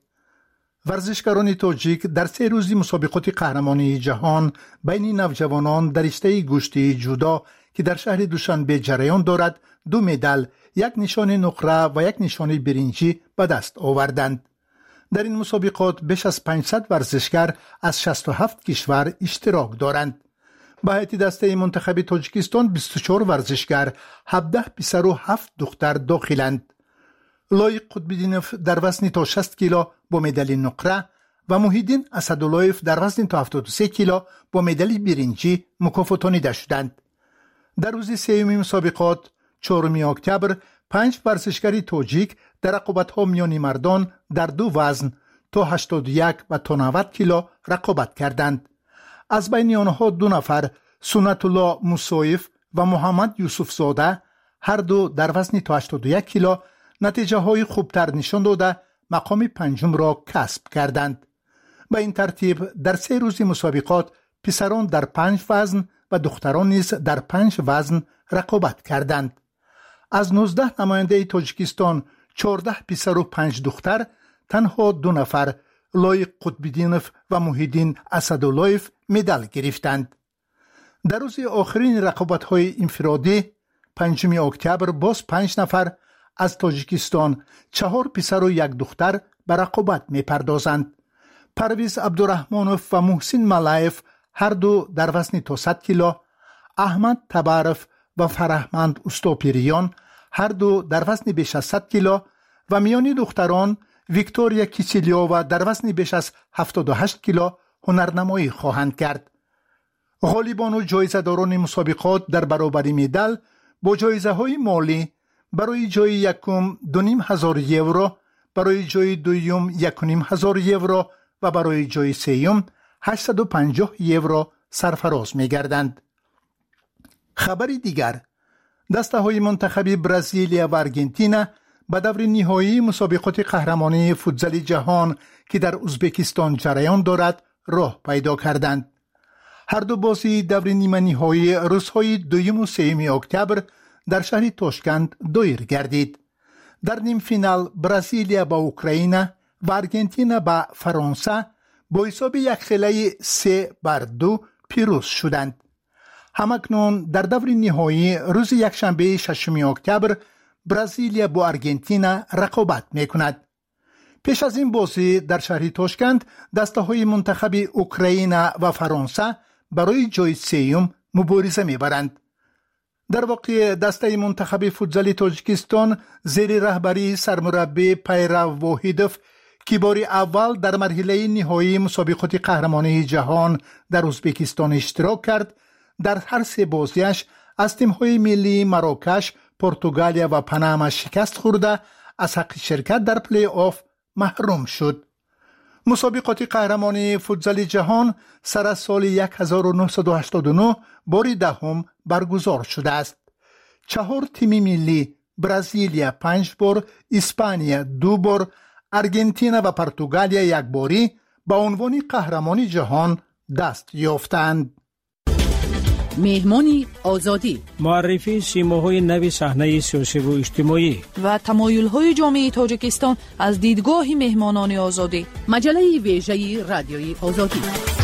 ورزشکاران تاجیک در سه روزی مسابقات قهرمانی جهان بین نوجوانان در رشته گشتی جودو که در شهر دوشنبه جریان دارد دو مدال، یک نشان نقره و یک نشان برنجی به دست آوردند. در این مسابقات بیش از پانصد ورزشکار از شصت و هفت کشور اشتراک دارند. به هیئت دسته منتخب تاجیکستان بیست و چهار ورزشکار، هفده پسر و هفت دختر داخلند. لایق قطب‌الدینوف در وزن تا شصت کیلو با مدال نقره و محیدین اسدالله‌وف در وزن تا هفتاد و سه کیلو با مدال برنجی مکافاتانیده شدند. در روز سوم مسابقات چهارم اکتبر پنج ورزشکار تاجیک در رقابت‌ها میان مردان در دو وزن تا هشتاد و یک و تا نود کیلو رقابت کردند. از بین آنها دو نفر سنت الله موسویف و محمد یوسف زاده هر دو در وزن تا هشتاد و یک کیلو نتیجه های خوبتر نشان داده مقام پنجم را کسب کردند. به این ترتیب در سه روز مسابقات پسران در پنج وزن و دختران نیز در پنج وزن رقابت کردند. از نوزده نماینده تاجیکستان چهارده پسر و پنج دختر تنها دو نفر لایق قطب‌الدینوف و محیدین اسدالله‌وف مدال گرفتند. در روز آخرین رقابت‌های انفرادی پنجم اکتبر باز پنج نفر از تاجیکستان چهار پسر و یک دختر به رقابت می پردازند. پرویز عبدالرحمانوف و محسن ملایف هر دو در وزن تا صد کیلو، احمد تبارف و فرهمند استاپیریان هر دو در وزن بیش از صد کیلو و میانی دختران ویکتوریا کیچیلیووا در وزن بیش از هفتاد و هشت کیلو هنرنمایی خواهند کرد. غالبان و جایزه‌داران مسابقات در برابر مدال با جایزه های مالی برای جای یکم دو نیم هزار یورو، برای جای دویم یک و نیم هزار یورو و برای جای سوم هشتصد و پنجاه یورو سرفراز می گردند. خبری دیگر، دسته های منتخب برزیلیا و آرژانتین به دور نهایی مسابقات قهرمانی فوتبال جهان که در ازبکستان جریان دارد راه پیدا کردند. هر دو بازی دور نیمه نهایی روزهای دوم و سوم اکتبر در شهر تاشکند دایر گردید. در نیم فینال برزیلیا با اوکراین و آرژانتین با فرانسه با حساب یک خیلی سه بر دو پیروز شدند. همکنون در دور نهایی روز یکشنبه ششم اکتبر برزیلیا با آرژانتین رقابت میکند. پیش از این بازی در شهر تاشکند دسته های منتخب اوکراین و فرانسه برای جای سوم مبارزه میبرند. در واقع دسته منتخب فوتبال تاجیکستان زیر رهبری سرمربی پیرو واحدوف که بار اول در مرحله نهایی مسابقات قهرمانی جهان در ازبکستان اشتراک کرد، در هر سه بازیش از تیم‌های ملی مراکش، پرتغالیا و پنما شکست خورده از حق شرکت در پلی آف محروم شد. مسابقات قهرمانی فوتزال جهان سر از سال هزار و نهصد و هشتاد و نه بار دهم برگزار شده است. چهار تیم ملی، برزیلیا پنج بار، اسپانیا دو بار، ارژانتین و پرتغالیا یک باری به عنوان قهرمانی جهان دست یافتند. مهمانی آزادی، معرفی سیماهای نوی صحنه سیاسی و اجتماعی و تمایل‌های جامعه تاجیکستان از دیدگاه مهمانان آزادی. مجله ویژه رادیوی آزادی.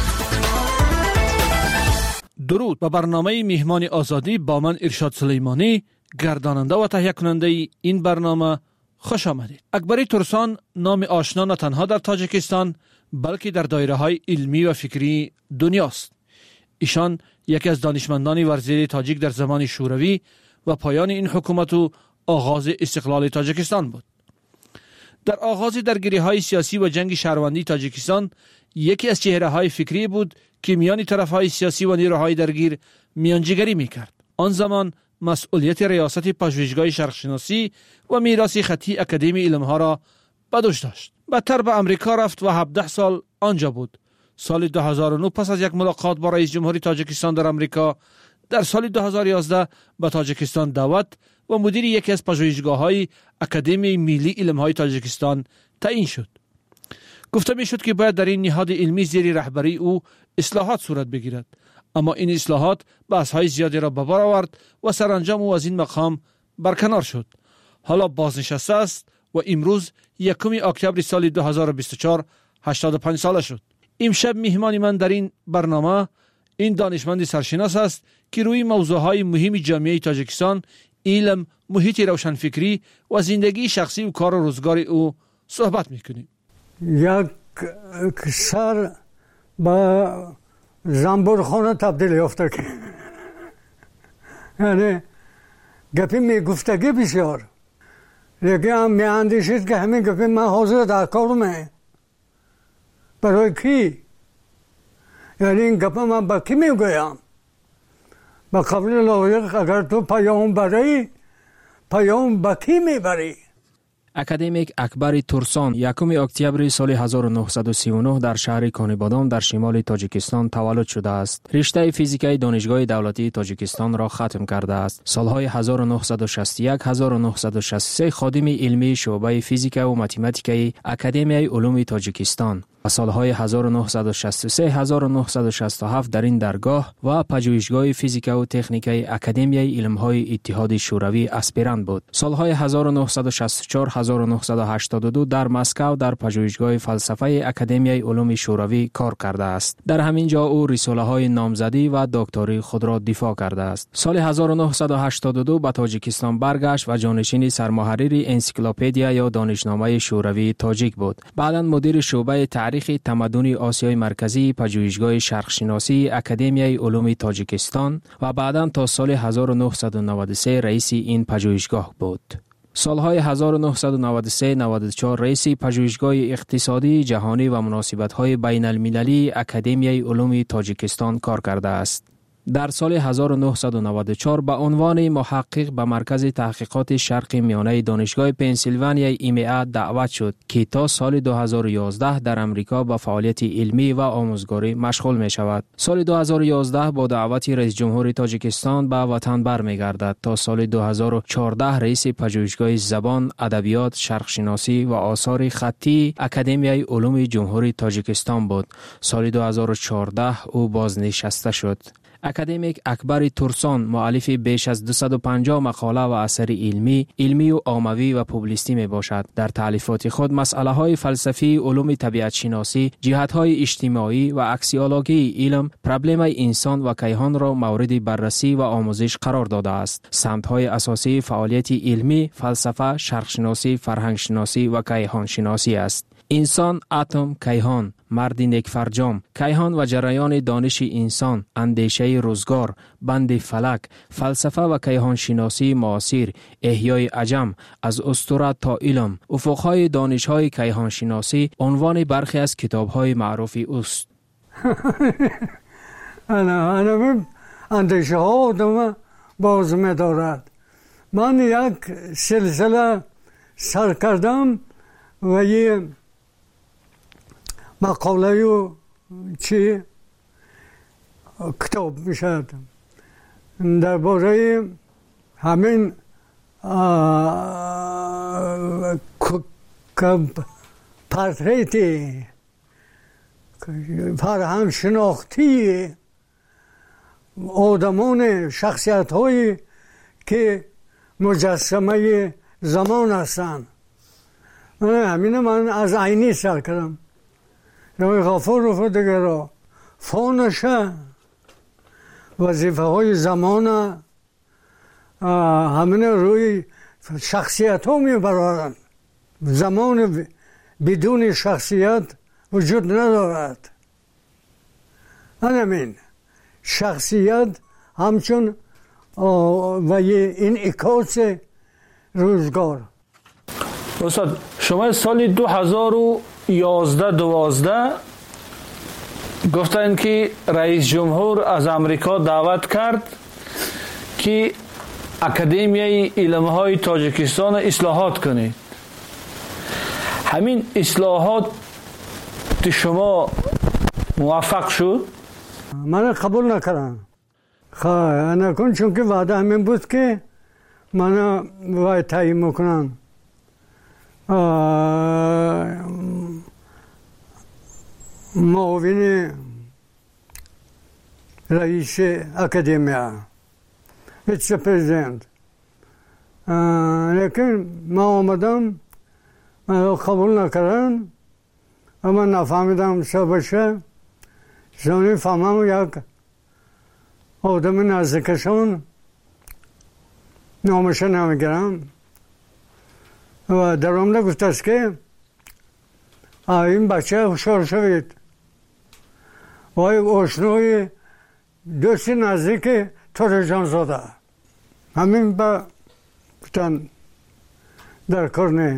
درود به برنامه مهمان آزادی با من ارشاد سلیمانی، گرداننده و تهیه کننده این برنامه. خوش آمدید. اکبری ترسان نام آشنا نه تنها در تاجیکستان بلکه در دایره های علمی و فکری دنیاست. ایشان یکی از دانشمندان ورزیده تاجیک در زمان شوروی و پایان این حکومت و آغاز استقلال تاجیکستان بود. در آغاز درگیری های سیاسی و جنگ شهروندی تاجیکستان یکی از چهره های فکری بود که میان طرف های سیاسی و نیروهای درگیر میانجیگری میکرد. آن زمان مسئولیت ریاست پژوهشگاه شرقشناسی و میراث خطی اکادمی علمها را به دوش داشت. بعدتر به امریکا رفت و هفده سال آنجا بود. سال دو هزار و نه پس از یک ملاقات با رئیس جمهوری تاجیکستان در امریکا، در سال دو هزار و یازده به تاجیکستان دعوت و مدیر یکی از پژوهشگاه‌های اکادمی ملی علمهای تاجیکستان تعیین شد. گفته می شد که باید در این نهاد علمی زیر رهبری او اصلاحات صورت بگیرد، اما این اصلاحات بحث‌های زیادی را به بار آورد و سرانجام او از این مقام برکنار شد. حالا بازنشسته است و امروز یکم اکتبر سال دو هزار و بیست و چهار هشتاد و پنج ساله شد. امشب مهمان من در این برنامه این دانشمند سرشناس است که روی موضوعهای مهم جامعه تاجیکستان، علم، محیط روشنفکری و زندگی شخصی و کار و روزگار او صحبت میکنیم. یک سر با زنبورخانه تبدیل یافته که یعنی گپی میگفتگی بسیار یکی هم میاندیشید که همین گپی من حاضر در کارمه برای کی؟ یعنی این گپی من با کی میگویم؟ با قبل لایق اگر تو پیام بری پیام با کی میبری؟ اکادمیک اکبری ترسان یکم اکتبر سال هزار و نهصد و سی و نه در شهر کانیبادام در شمال تاجیکستان تولد شده است. رشته فیزیکای دانشگاه دولتی تاجیکستان را ختم کرده است. سالهای هزار و نهصد و شصت و یک هزار و نهصد و شصت و سه خادم علمی شعبه فیزیکا و متمتیکای اکادمیای علوم تاجیکستان و سالهای هزار و نهصد و شصت و سه هزار و نهصد و شصت و هفت در این درگاه و پژوهشگاه فیزیکا و تکنیکای اکادمیای علمهای اتحاد شوروی اسپیرانت بود. سالهای هزار و نهصد و شصت و چهار هزار و نهصد و هشتاد و دو در مسکو در پژوهشگاه فلسفه اکادمیای علوم شوروی کار کرده است. در همین جا او رساله‌های نامزدی و دکتری خود را دفاع کرده است. سال هزار و نهصد و هشتاد و دو به تاجیکستان برگشت و جانشین سرمحرر انسیکلوپدیا یا دانشنامه شوروی تاجیک بود. بعداً مدیر شعبه تاریخ تمدن آسیای مرکزی پژوهشگاه شرقشناسی اکادمیای علوم تاجیکستان و بعداً تا سال هزار و نهصد و نود و سه رئیس این پژوهشگاه بود. سالهای هزار و نهصد و نود و سه نود و چهار رئیس پژوهشگاه اقتصادی جهانی و مناسبت‌های بین المللی اکادمیای علوم تاجیکستان کار کرده است. در سال هزار و نهصد و نود و چهار به عنوان محقق به مرکز تحقیقات شرق میانه دانشگاه پنسیلوانیا ام ای دعوت شد که تا سال دو هزار و یازده در امریکا به فعالیت علمی و آموزگاری مشغول می شود. سال دو هزار و یازده با دعوت رئیس جمهور تاجیکستان به وطن برمیگردد تا سال دو هزار و چهارده رئیس پژوهشگاه زبان، ادبیات، شرق شناسی و آثار خطی اکادمیای علوم جمهوری تاجیکستان بود. سال دو هزار و چهارده او بازنشسته شد. اکادمیک اکبری ترسان مؤلف بیش از دویست و پنجاه مقاله و اثر علمی، علمی و عاموی و پوبلیستی می باشد. در تالیفات خود مسئله های فلسفی، علوم طبیعت شناسی، جهت های اجتماعی و اکسیولوژی علم، پرابلم انسان و کیهان را مورد بررسی و آموزش قرار داده است. سمت های اساسی فعالیت علمی، فلسفه، شرق شناسی، فرهنگ شناسی و کیهان شناسی است. انسان، اتم، کیهان، مرد نیک فرجام، کیهان و جریان دانش انسان، اندیشه روزگار، بند فلک، فلسفه و کیهان شناسی معاصر، احیای عجم، از اسطوره تا علم، افقهای دانش‌های کیهان شناسی عنوان برخی از کتاب‌های معروف است. انا انا اندیشه ها آدم باز می‌دارد. من یک سلسله سر کردم و یه مقاله و چی کتاب میشد درباره همین پرتریتی فرهنگ شناختی آدمان شخصیت هایی که مجسمه زمان هستند. همین من از عینی سر کردم روی غفور رو دیگه را فانشه وظیفه های زمان همین روی شخصیت ها می برارن. زمان بدون شخصیت وجود ندارد. همین شخصیت همچون و این اکاس روزگار. استاد شما سال دو هزار و یازده دوازده گفتن که رئیس جمهور از امریکا دعوت کرد که اکادمیای علمهای تاجیکستان اصلاحات کنید. همین اصلاحات شما موفق شد؟ من قبول نکردم. خواهی نکن چون که وعده همین بود که من وای تعیین میکنم معاون رئیس اکادمیا ویس پرزیدنت. لیکن ما آمدم من قبول نکردم و من نفهمیدم چه بشه. زمانی فهمم یک آدم نزدیکشون نامش نمیگیرم و در آمده گفت است که این بچه هوشیار شوید و آشنای دوست نزدیک تور جان زاده. همین با گفتن در کار نه.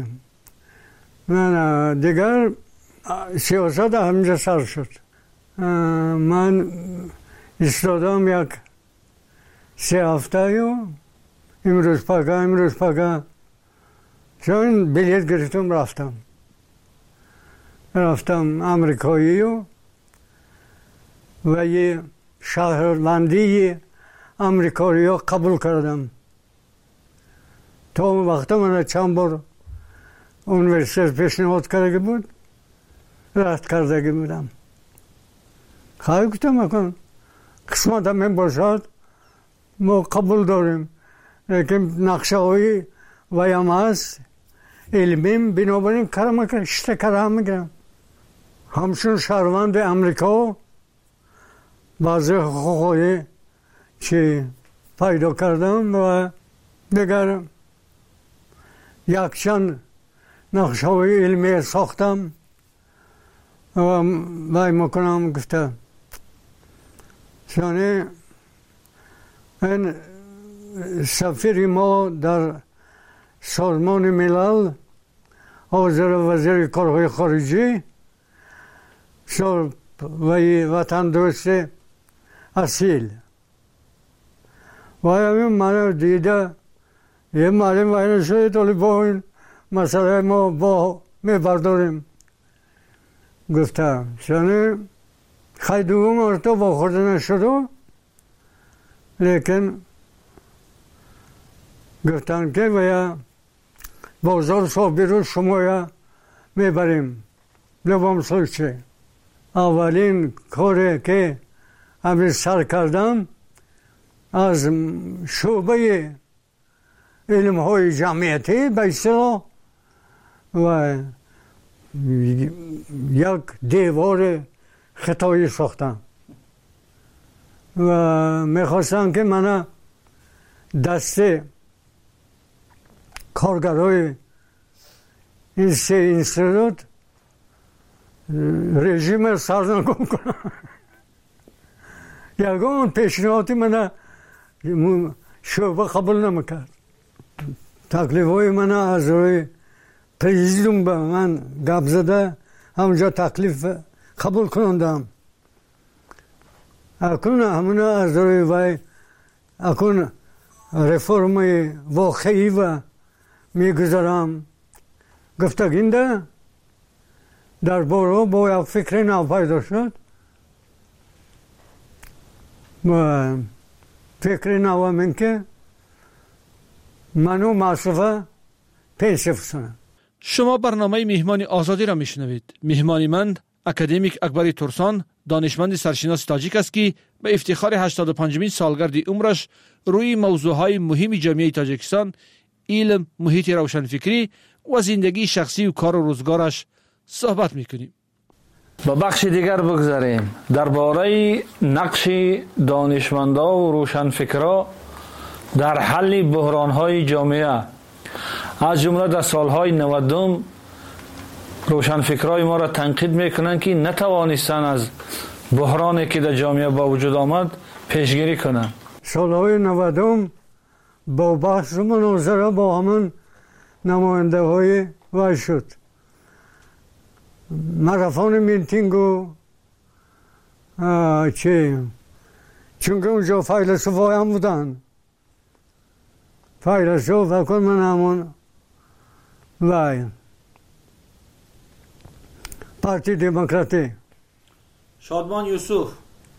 من دیگر سیاست همینجا سر شد. من ایستادم یک سه هفته یا امروز پگه امروز پگه چون بلیت گرفتم رفتم رفتم امریکایی و و یه شهروندی امریکایی ها قبول کردم. تا اون وقت من چند بار اونورسیت پیشنهاد کرده بود رد کرده بودم. خواهی گفتم اکن قسمت همین باشد ما قبول داریم لیکن نقشه های ویم هست علمیم بنابراین کرم که شته کرم میگم همچون شهروند امریکا بعضی حقوقی چی پیدا کردم و دیگر یک چند نقشه های علمی ساختم و وای میکنم گفته یعنی این سفیر ما در سازمان ملل حاضر وزیر کارهای خارجی شد و وطن دوست اصیل و همین من دیده یه معلم وای نشده تولی با این مسئله ما با میبرداریم. گفتم یعنی خیلی دوم ارتا با خورده نشده لیکن گفتن که باید بازار صبحی رو شما یا میبریم لبام سلچه. اولین کاری که همین سر کردم از شعبه علم های جمعیتی به اصطلاح و یک دیوار خطایی ساختم و میخواستم که من دست کارگرای این سه اینستیتوت رژیم سرنگون کنم. یکان پیشنهادی من شعبه قبول نمیکرد. تکلیف های من از روی پریزیدوم به من گپ زده همونجا تکلیف قبول کنندم. اکنون همون از روی وی اکنون رفرم واقعی و میگذارم گفتگینده در باره با یک فکر نو پیدا شد و فکر نو همین که منو مصرفه پیش بسنم. شما برنامه مهمان آزادی را میشنوید. مهمان من اکادمیک اکبری ترسان، دانشمند سرشناس تاجیک است که به افتخار هشتاد و پنجمین سالگرد عمرش روی موضوعهای مهم جامعه تاجیکستان، علم، محیط روشنفکری و زندگی شخصی و کار و روزگارش صحبت میکنیم. با بخش دیگر بگذاریم. درباره نقش دانشمندا و روشنفکرا در حل بحران‌های جامعه، از جمله در سالهای نودم روشنفکرای ما را تنقید میکنند که نتوانستند از بحرانی که در جامعه با وجود آمد پیشگیری کنند. سالهای نودم با بحث و مناظره با همان نماینده های وای شد. مرافان میتینگ و چه چون که اونجا فیلسوف های هم بودن. فیلسوف فکر من همون وای پارتی دموکراتی شادمان یوسف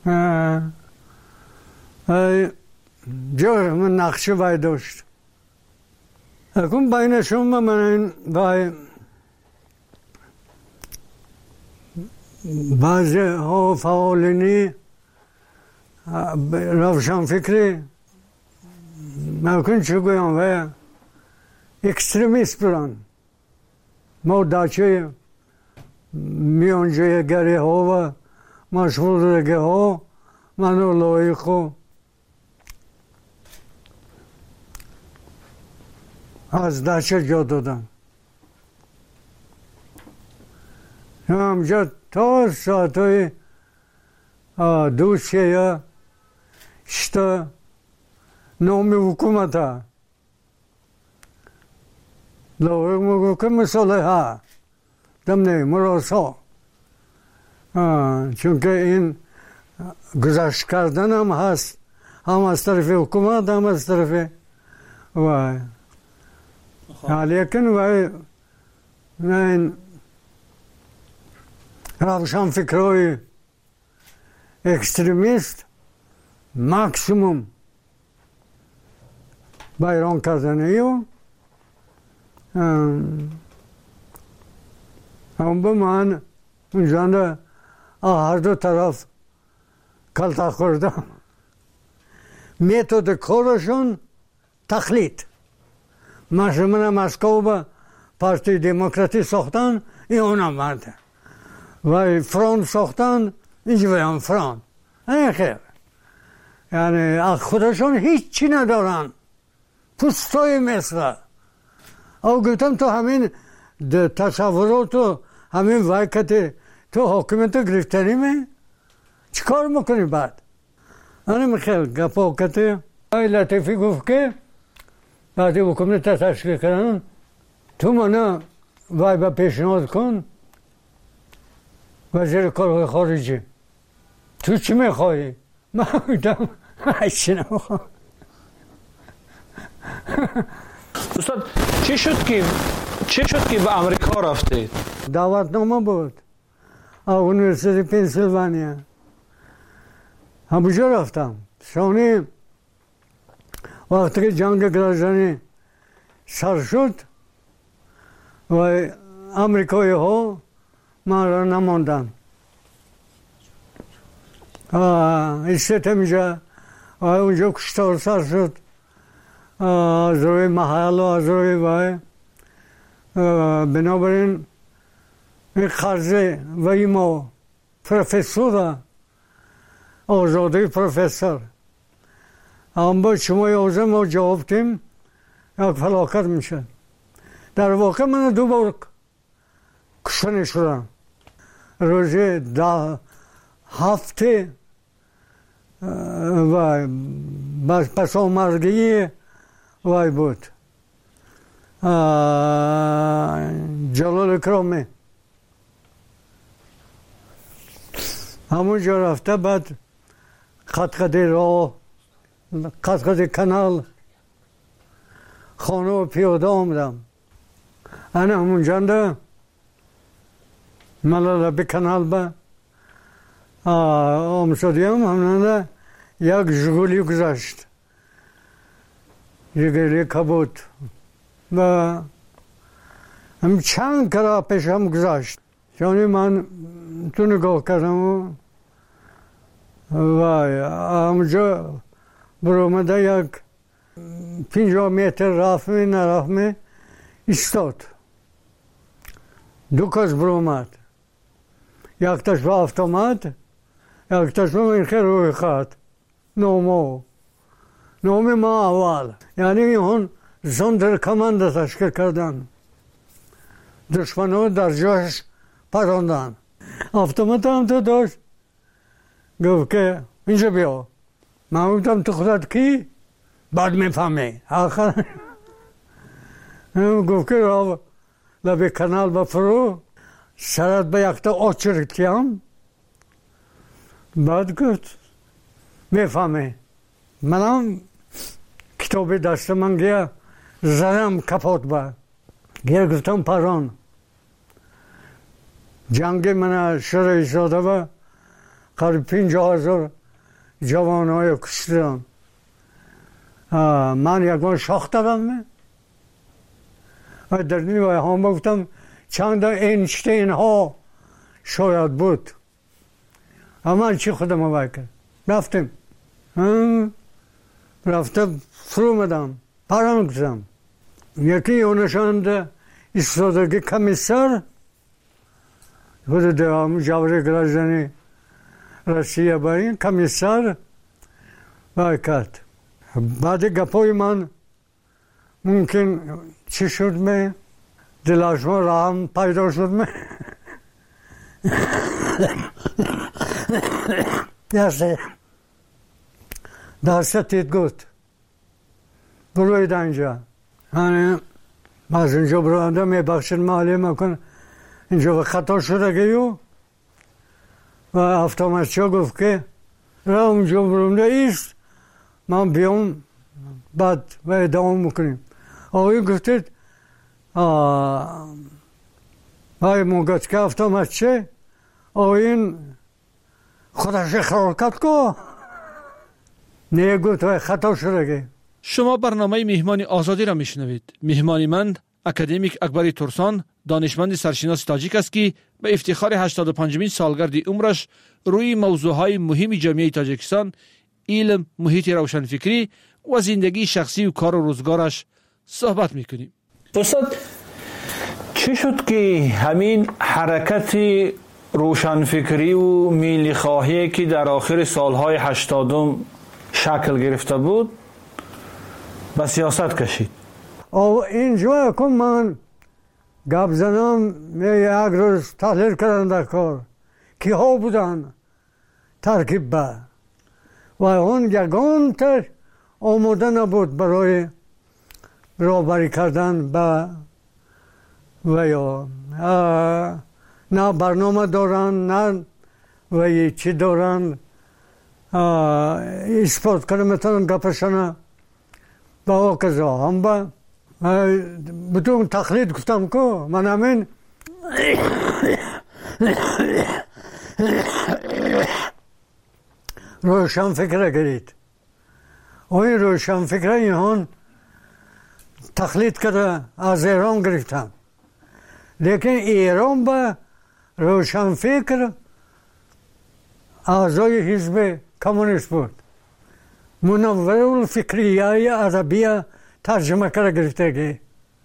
جور من نقشه وای داشت. اکن بینشون من این وای بعضی ها فعالینی روشن فکری ممکن چه گویم وای اکستریمیست برن. ما داچه میانجه گری ها و مشغول رگه ها منو لایقو از داچه جا دادن. همجا تا ساعت های دوسیه یا شتا نامی حکومت ها لایق مگو که مسئله ها دم نه مراسا چون که این گذشت کردن هم هست، هم از طرف حکومت هم از طرف وای لیکن وای این روشن فکرهای اکستریمیست ماکسیموم بیران کردنه و هم به من اونجا هر دو طرف کلتا خوردم. میتود کارشون تقلید. مثلا مسکو به پارتی دموکراتی ساختن این اونم مرده و فران ساختن اینجا هم فران این خیر. یعنی خودشون هیچی ندارن، پوستای مثل او گفتم تو همین تصورات و همین وقتی تو حاکمیت گرفتنی می چی کار میکنی بعد؟ انا میخیل گفت کتی ای لطیفی گفت که بعدی حکومت تشکیل کردن تو منو وای با پیشنهاد کن وزیر کارهای خارجی. تو چی میخوایی؟ من گفتم هیچی نمیخوام. استاد چه شد که چه شد که به امریکا رفتید؟ دعوتنامه بود از یونیورسیتی پنسیلوانیا. همونجا رفتم. شانی وقتی که جنگ گرازانی سر شد و امریکایی ها من را نماندن. استیتم اینجا و اونجا کشتار سر شد از روی محل و از روی وای. بنابراین این خرزه و این ما پروفسور آزادی پروفسور هم با شما یازه ما جواب تیم یک فلاکت میشه. در واقع من دو بار کشتنی شدم. روزی ده هفته و پس آمرگی وای بود جلال اکرامی همونجا رفته. بعد قد قد راه قد قد کانال خانه و پیاده آمدم. انا همون جانده ملالا به کانال با آمسادیم همونده یک جغولی گذاشت جغولی کبود و هم چند کرا پیش هم گذاشت چونی من تو نگاه کردم و همونجا برآمده یک پنجاه متر رفت می نرفت می ایستاد دو کس برآمد یک تاش به هفت آمد یک تاش به این خیر روی خط نومو نومی ما اول یعنی اون زندر کمانده تشکر کردن دشمنو در جاش پراندن автомат هم تو داشت گفت که اینجا بیا من گفتم تو خودت کی؟ بعد میفهمی آخر گفت که را لبی کانال بفرو سرت به یکتا آچرکیم بعد گفت میفهمی منم کتابی دست من گیا زدم کپوت با گیا گفتم پران جنگ من شروع ایستاده و قریب پنجاه هزار جوان های کشتن من یکمان شاخ دادم در نیوی هم گفتم چند اینشتین ها شاید بود اما چی خودم بکر رفتیم رفتم فرو مدم پران کردم یکی اونشان ایستادگی کمیسر حدود جوری گرازنی روسیه با این کمیسر باید کرد بعد گپای من ممکن چی شد می دلاشما رام پیدا شد می دسته دسته تید گفت بروید اینجا هنه از اینجا برانده می بخشن مالی مکن اینجا خطا شده گیو و افتامتچا گفت که را اونجا برونده ایست من بیام بعد و ادامه میکنیم آقای گفتید آقای موگت که افتامتچه آقاین خودش خرکت که نه گفت و خطا شده گی شما برنامه مهمان آزادی را میشنوید. مهمان من اکادمیک اکبری ترسان دانشمند سرشناس تاجیک است که به افتخار هشتاد و پنجمین سالگرد عمرش روی موضوعهای مهم جامعه تاجیکستان، علم، محیط روشنفکری و زندگی شخصی و کار و روزگارش صحبت میکنیم. استاد چی شد که همین حرکت روشنفکری و میلی خواهی که در آخر سالهای هشتادم شکل گرفته بود به سیاست کشید؟ او اینجا کن من گپ زنم یک روز تحلیل کردن در کار کی ها بودن ترکیب به و اون یگان تر آماده نبود برای برابری کردن به و یا نه برنامه دارن نه و چی دارن اثبات کنه میتونن گپشنه به آقازا هم با بدون تقلید گفتم که من همین روشن فکره گرید و این روشن فکره اینهان تقلید کرده از ایران گرفتن لیکن ایران با روشن فکر اعضای حزب کمونیست بود منور الفکریه عربیه ترجمه کرده گرفته گی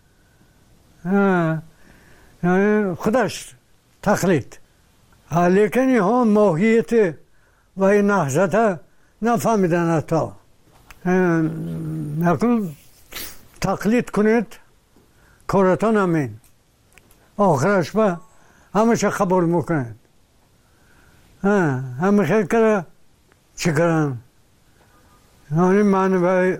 خودش تقلید لیکن اینها ماهیت و این نهضت نفهمیدن حتی نکن تقلید کنید کارتان همین آخرش با همشه قبول میکنید همه خیلی کرده چی کردن یعنی من باید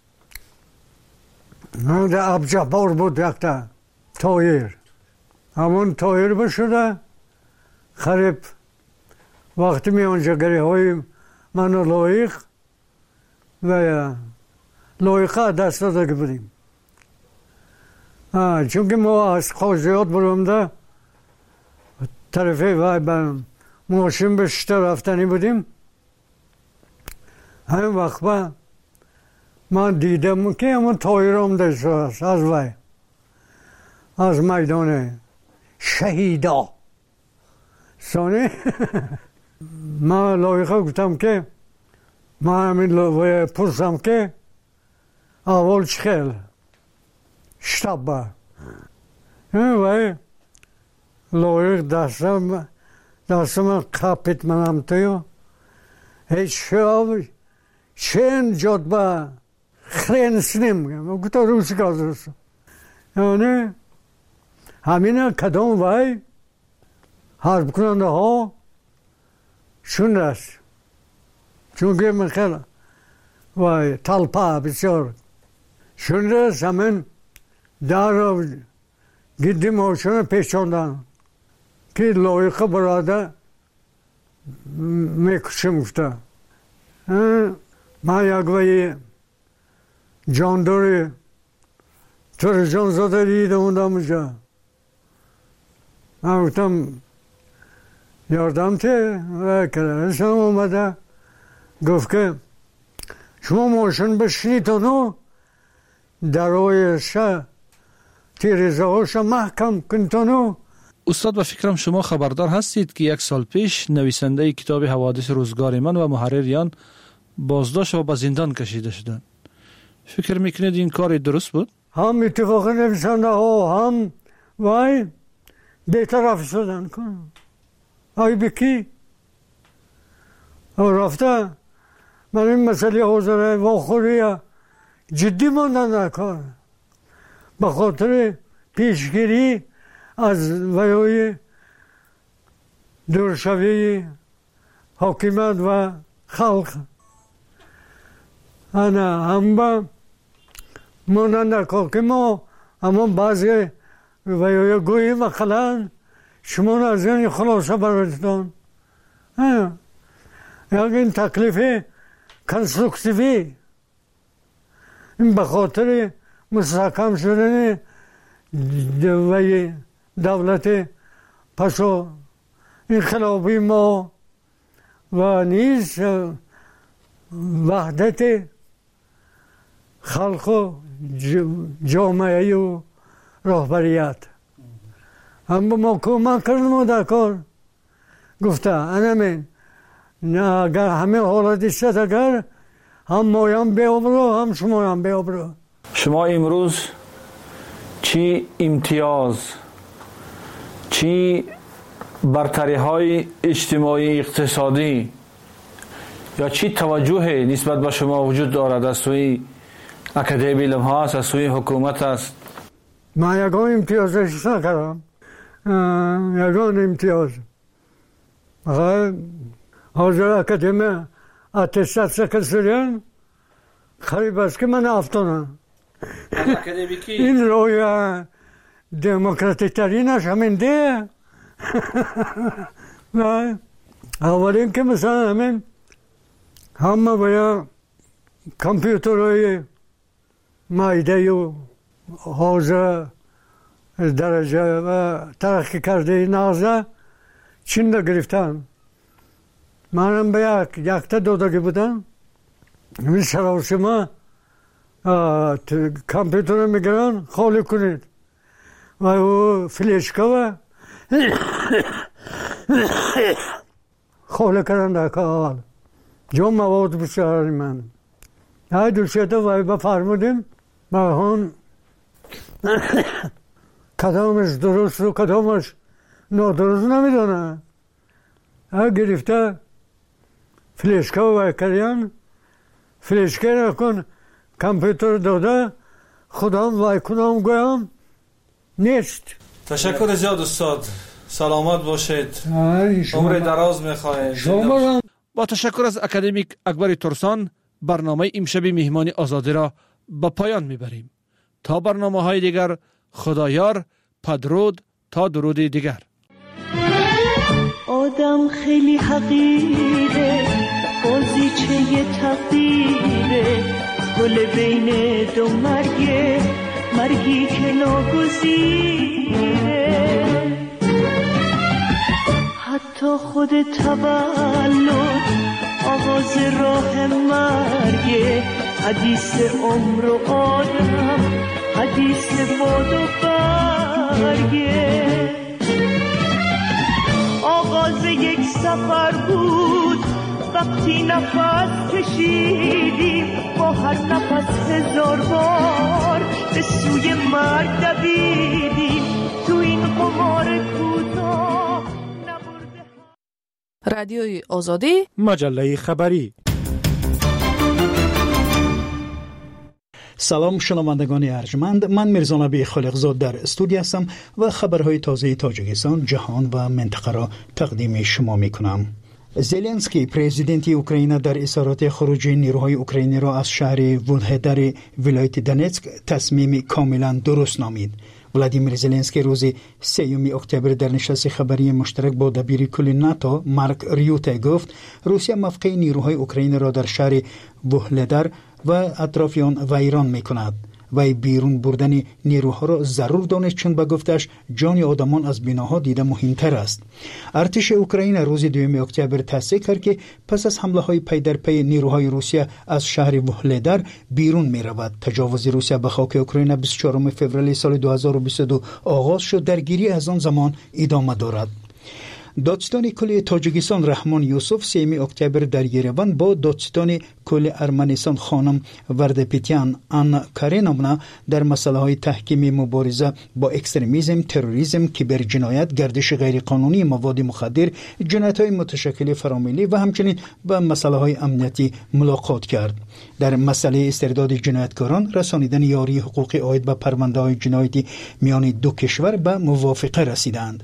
در ابجهبار بود یکتا تایر همون تایر بشده خریب وقتی می آنجاگری های منو لایق و لایقه دست داده بودیم چون که ما از قاضیات برامده طرفه وای به ماشین به شتا رفتنی بودیم. همین وقت با من دیدم که همون تایر آمده شده است از وای از میدان شهیدا. ثانی من لایقه گفتم که من همین لایقه پرسم که اول چه خیل شتاب با وای لایق دستم دستم کپیت منم توی هیچ شاب چین جد با خرینس نیم گفت روسی گذاشت. یعنی همین کدام وای حرب کننده ها شون است چون که من خیلی وای تلپا بسیار شون است. همین در گیدی ماشون پیچاندن که لایقه براده میکشم گفته. من یک وی جانداری تر جان زاده دیده موندم اونجا. من گفتم یاردم ته و کلنشم اومده گفت که شما ماشین بشنی تا نو درایش تیریزه هاش محکم کن تا نو. استاد، به فکرم شما خبردار هستید که یک سال پیش نویسنده کتاب حوادث روزگار من و محرریان بازداشت و به زندان کشیده شدند. فکر میکنید این کار درست بود؟ هم اتفاق نویسنده ها هم وای بیطرف شدن کن ای بکی رفته من این مسئله حوزره واخوری جدی ماندن نکار به خاطر پیشگیری از ویای دورشوی حاکمیت و خلق. انا هم با مانند نکار که ما اما بعضی ویای گویی مقلن شما از این خلاصه بردتان یک این تکلیف کنسترکتیوی این به خاطر مستحکم شدن وی دولت پسو انقلابی ما و نیز وحدت خلق و جامعه و رهبریت هم با ما کمک کردن ما در کار گفته انمین نه اگر همه حالتی شد اگر هم مایم بیابرو هم شما هم بیابرو. شما امروز چی امتیاز چی برتری های اجتماعی اقتصادی یا چی توجه نسبت به شما وجود دارد از سوی اکادمی علم ها است از سوی حکومت است؟ من یکان امتیازش نکردم یکان امتیاز حاضر اکادمی اتستات سکرسیان خریب است که من افتانم این روی دموکراتیک ترینش همین ده اولین که مثلا همین همه باید کامپیوترهای مایده و حوزه درجه و ترقی کرده نازه چین را گرفتن. منم به یک یک تا دو داگه بودم این سراوسیما کامپیوتر میگرن خالی کنید و او فلیشکا و خالی کردن در کار جو مواد بسیاری من های دوشیتا وای بفرمودیم با هون کدامش درست رو کدامش نادرست نمیدانه ها گرفته فلیشکا وای کردن فلیشکا نکن کامپیوتر داده خودم وای کنم گویم نیست. تشکر زیاد استاد، سلامت باشید، عمر دراز میخواهید. با تشکر از اکادمیک اکبر ترسان برنامه امشب مهمانی آزادی را به پایان میبریم. تا برنامه های دیگر خدایار، پدرود، تا درود دیگر. آدم خیلی حقیره، بازیچه تقدیره، گل بین دو مرگه، مرگی که ناگزیره، حتی خود تولد آغاز راه مرگه، حدیث عمر و آدم حدیث باد و برگه. آغاز یک سفر بود وقتی نفس کشیدیم، با هر نفس هزار بار به سوی مرگ دویدیم، تو این قمار کوتاه. رادیوی آزادی، مجله خبری. سلام شنوندگان ارجمند، من میرزا نبی خالقزاد در استودیو هستم و خبرهای تازه تاجیکستان، جهان و منطقه را تقدیم شما می کنم. زلنسکی پرزیدنت اوکراین در اظهارات خروج نیروهای اوکراینی را از شهر وولهدر ولایت دونتسک تصمیم کاملا درست نامید. ولادیمیر زلنسکی روز سوم اکتبر در نشست خبری مشترک با دبیر کل ناتو مارک ریوته گفت روسیه موقع نیروهای اوکراین را در شهر وولهدر و اطراف آن ویران می‌کند. وی بیرون بردن نیروها را ضرور دانست، چون به گفتش جان آدمان از بناها دیده مهمتر است. ارتش اوکراین روز دوم اکتبر تصدیق کرد که پس از حمله های پی در پی نیروهای روسیه از شهر وولهدر بیرون می رود. تجاوز روسیه به خاک اوکراین بیست و چهارم فوریه سال دو هزار و بیست و دو آغاز شد، درگیری از آن زمان ادامه دارد. دادستان کل تاجیکستان رحمان یوسف سوم اکتبر در یروان با دادستان کل ارمنستان خانم وردپیتیان آن کارینونا در مسائل های تحکیم مبارزه با اکستریمیسم، تروریسم، کیبر جنایت، گردش غیرقانونی مواد مخدر، جنایت های متشکل فراملی و همچنین با مسائل های امنیتی ملاقات کرد. در مسئله استرداد جنایتکاران رسانیدن یاری حقوقی عاید به پرونده های جنایتی میان دو کشور به موافقه رسیدند.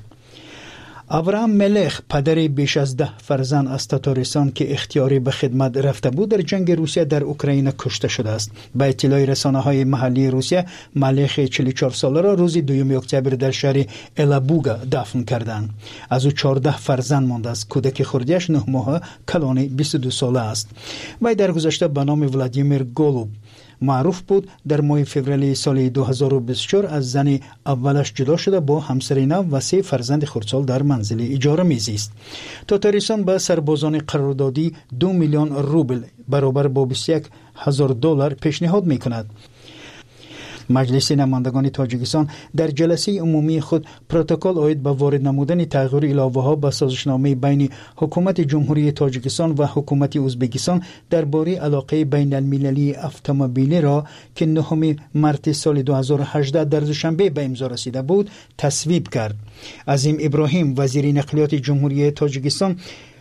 ابراهام ملخ پدر بیش از ده فرزند از تاتارستان که اختیاری به خدمت رفته بود در جنگ روسیه در اوکراین کشته شده است. به اطلاع رسانه‌های محلی روسیه، ملخ چهل و چهار ساله را روز دوم اکتبر در شهر الابوگا دفن کردند. از او چهارده فرزند مانده است. کودک خردیش نه ماهه کلان بیست و دو ساله است. وی در گذشته به نام ولادیمیر گولوب معروف بود. در ماه فوریه سال دو هزار و بیست و چهار از زن اولش جدا شده، با همسر نو و سه فرزند خردسال در منزل اجاره میزیست. تاتارستان به سربازان قراردادی دو میلیون روبل برابر با بیست و یک هزار دلار پیشنهاد میکند. مجلس نمایندگان تاجیکستان در جلسه عمومی خود پروتکل عاید به وارد نمودن تغییر الهه ها به سازشنامه بین حکومت جمهوری تاجیکستان و حکومت ازبکستان درباره علاقه بین المللی اتومبیلی را که نهم مارس سال دو هزار و هجده در دوشنبه به امضا رسیده بود تصویب کرد. عظیم ابراهیم وزیر نقلیات جمهوری تاجیکستان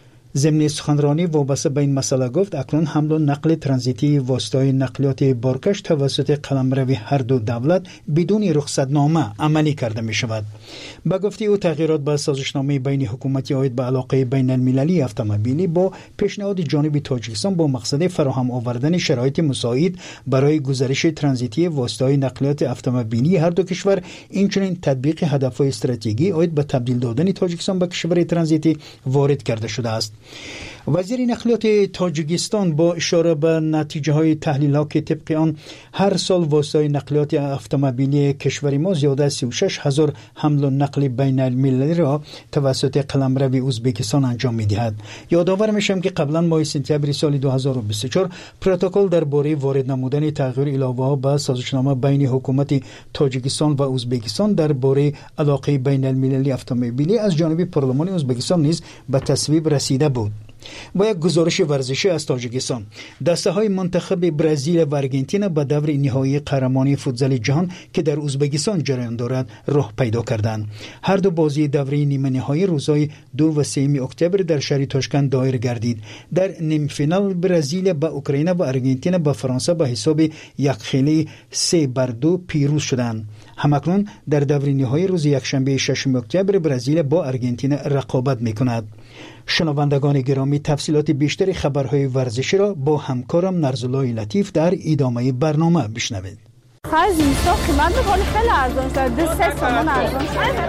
ضمن سخنرانی وابسته به این مسئله گفت اکنون حمل و نقل ترانزیتی واسطه‌های نقلیات بارکش توسط قلمرو هر دو دولت بدون رخصتنامه عملی کرده می شود. به گفته او تغییرات به سازشنامه بین حکومتی عاید به علاقه بین المللی اتومبیلی با پیشنهاد جانب تاجیکستان با مقصد فراهم آوردن شرایط مساعد برای گزارش ترانزیتی واسطه‌های نقلیات اتومبیلی هر دو کشور، اینچنین تطبیق هدف‌های استراتژیکی عاید به تبدیل دادن تاجیکستان به کشور ترانزیتی وارد کرده شده است. وزیر نقلیات تاجیکستان با اشاره به نتیجه های تحلیل ها که طبق آن هر سال واسطه نقلیات اتومبیلی کشور ما زیاده از سی و شش هزار حمل و نقل بین المللی را توسط قلمرو ازبکستان انجام می دهد. یادآور میشم که قبلا ماه سپتامبر سال دو هزار و بیست و چهار پروتکل درباره وارد نمودن تغییر الهه ها به سازشنامه بین حکومت تاجیکستان و ازبکستان درباره علاقه بین المللی اتومبیلی از جانب پارلمان ازبکستان نیز به تصویب رسیده بود. با یک گزارش ورزشی از تاجیکستان، دسته های منتخب برزیل و ارژانتین به دور نهایی قهرمانی فوتبال جهان که در ازبکستان جریان دارد راه پیدا کردند. هر دو بازی دوره نیمه نهایی روزهای دو و سوم اکتبر در شهر تاشکند دایر گردید. در نیم فینال برزیل با اوکراین و ارژانتین با فرانسه به حساب یک خیلی سه بر دو پیروز شدند. همکنون در دوره نهایی روز یکشنبه ششم اکتبر برزیل با ارژانتین رقابت می‌کند. شنوندگان گرامی، تفصیلات بیشتر خبرهای ورزشی را با همکارم نرزالله لطیف در ادامه برنامه بشنوید. خرج اینستا قیمت می‌کنه خیلی ارزان شد. دو سه تومن ارزان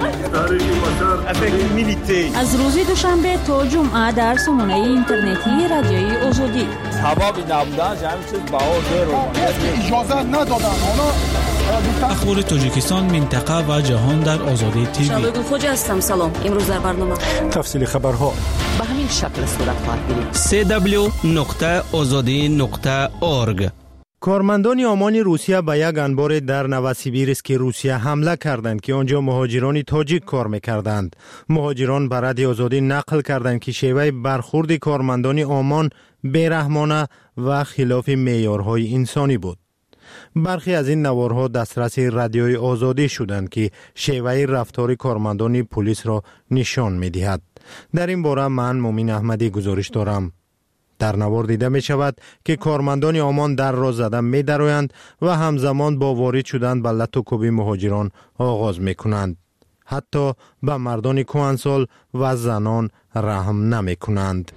شد. از روز دوشنبه تا جمعه در سامانه اینترنتی رادیوی آزادی. ثوابی نبودن همین چیز باور رو اجازه ندادن. حالا اخبار تاجیکستان، منطقه و جهان در آزادی تیوی. شبگون خوجا هستم. سلام. امروز در برنامه تفصیل خبرها به همین شکل صورت خواهد گرفت. سی دبلیو نقطه آزادی نقطه اورگ. کارمندان آمان روسیه به یک انبار در نوسیبیرسک روسیه حمله کردند که آنجا مهاجران تاجیک کار می‌کردند. مهاجران به رادیو آزادی نقل کردند که شیوه برخورد کارمندان آمان بی‌رحمانه و خلاف معیارهای انسانی بود. برخی از این نوارها دسترس رادیوی آزادی شدند که شیوه رفتار کارمندان پلیس را نشان می‌دهد. در این باره من مومین احمدی گزارش دارم. در نوار دیده می شود که کارمندان آمان در را زدن می درآیند و همزمان با وارد شدن به لط و کوبی مهاجران آغاز می کنند. حتی به مردان کهنسال و زنان رحم نمی کنند.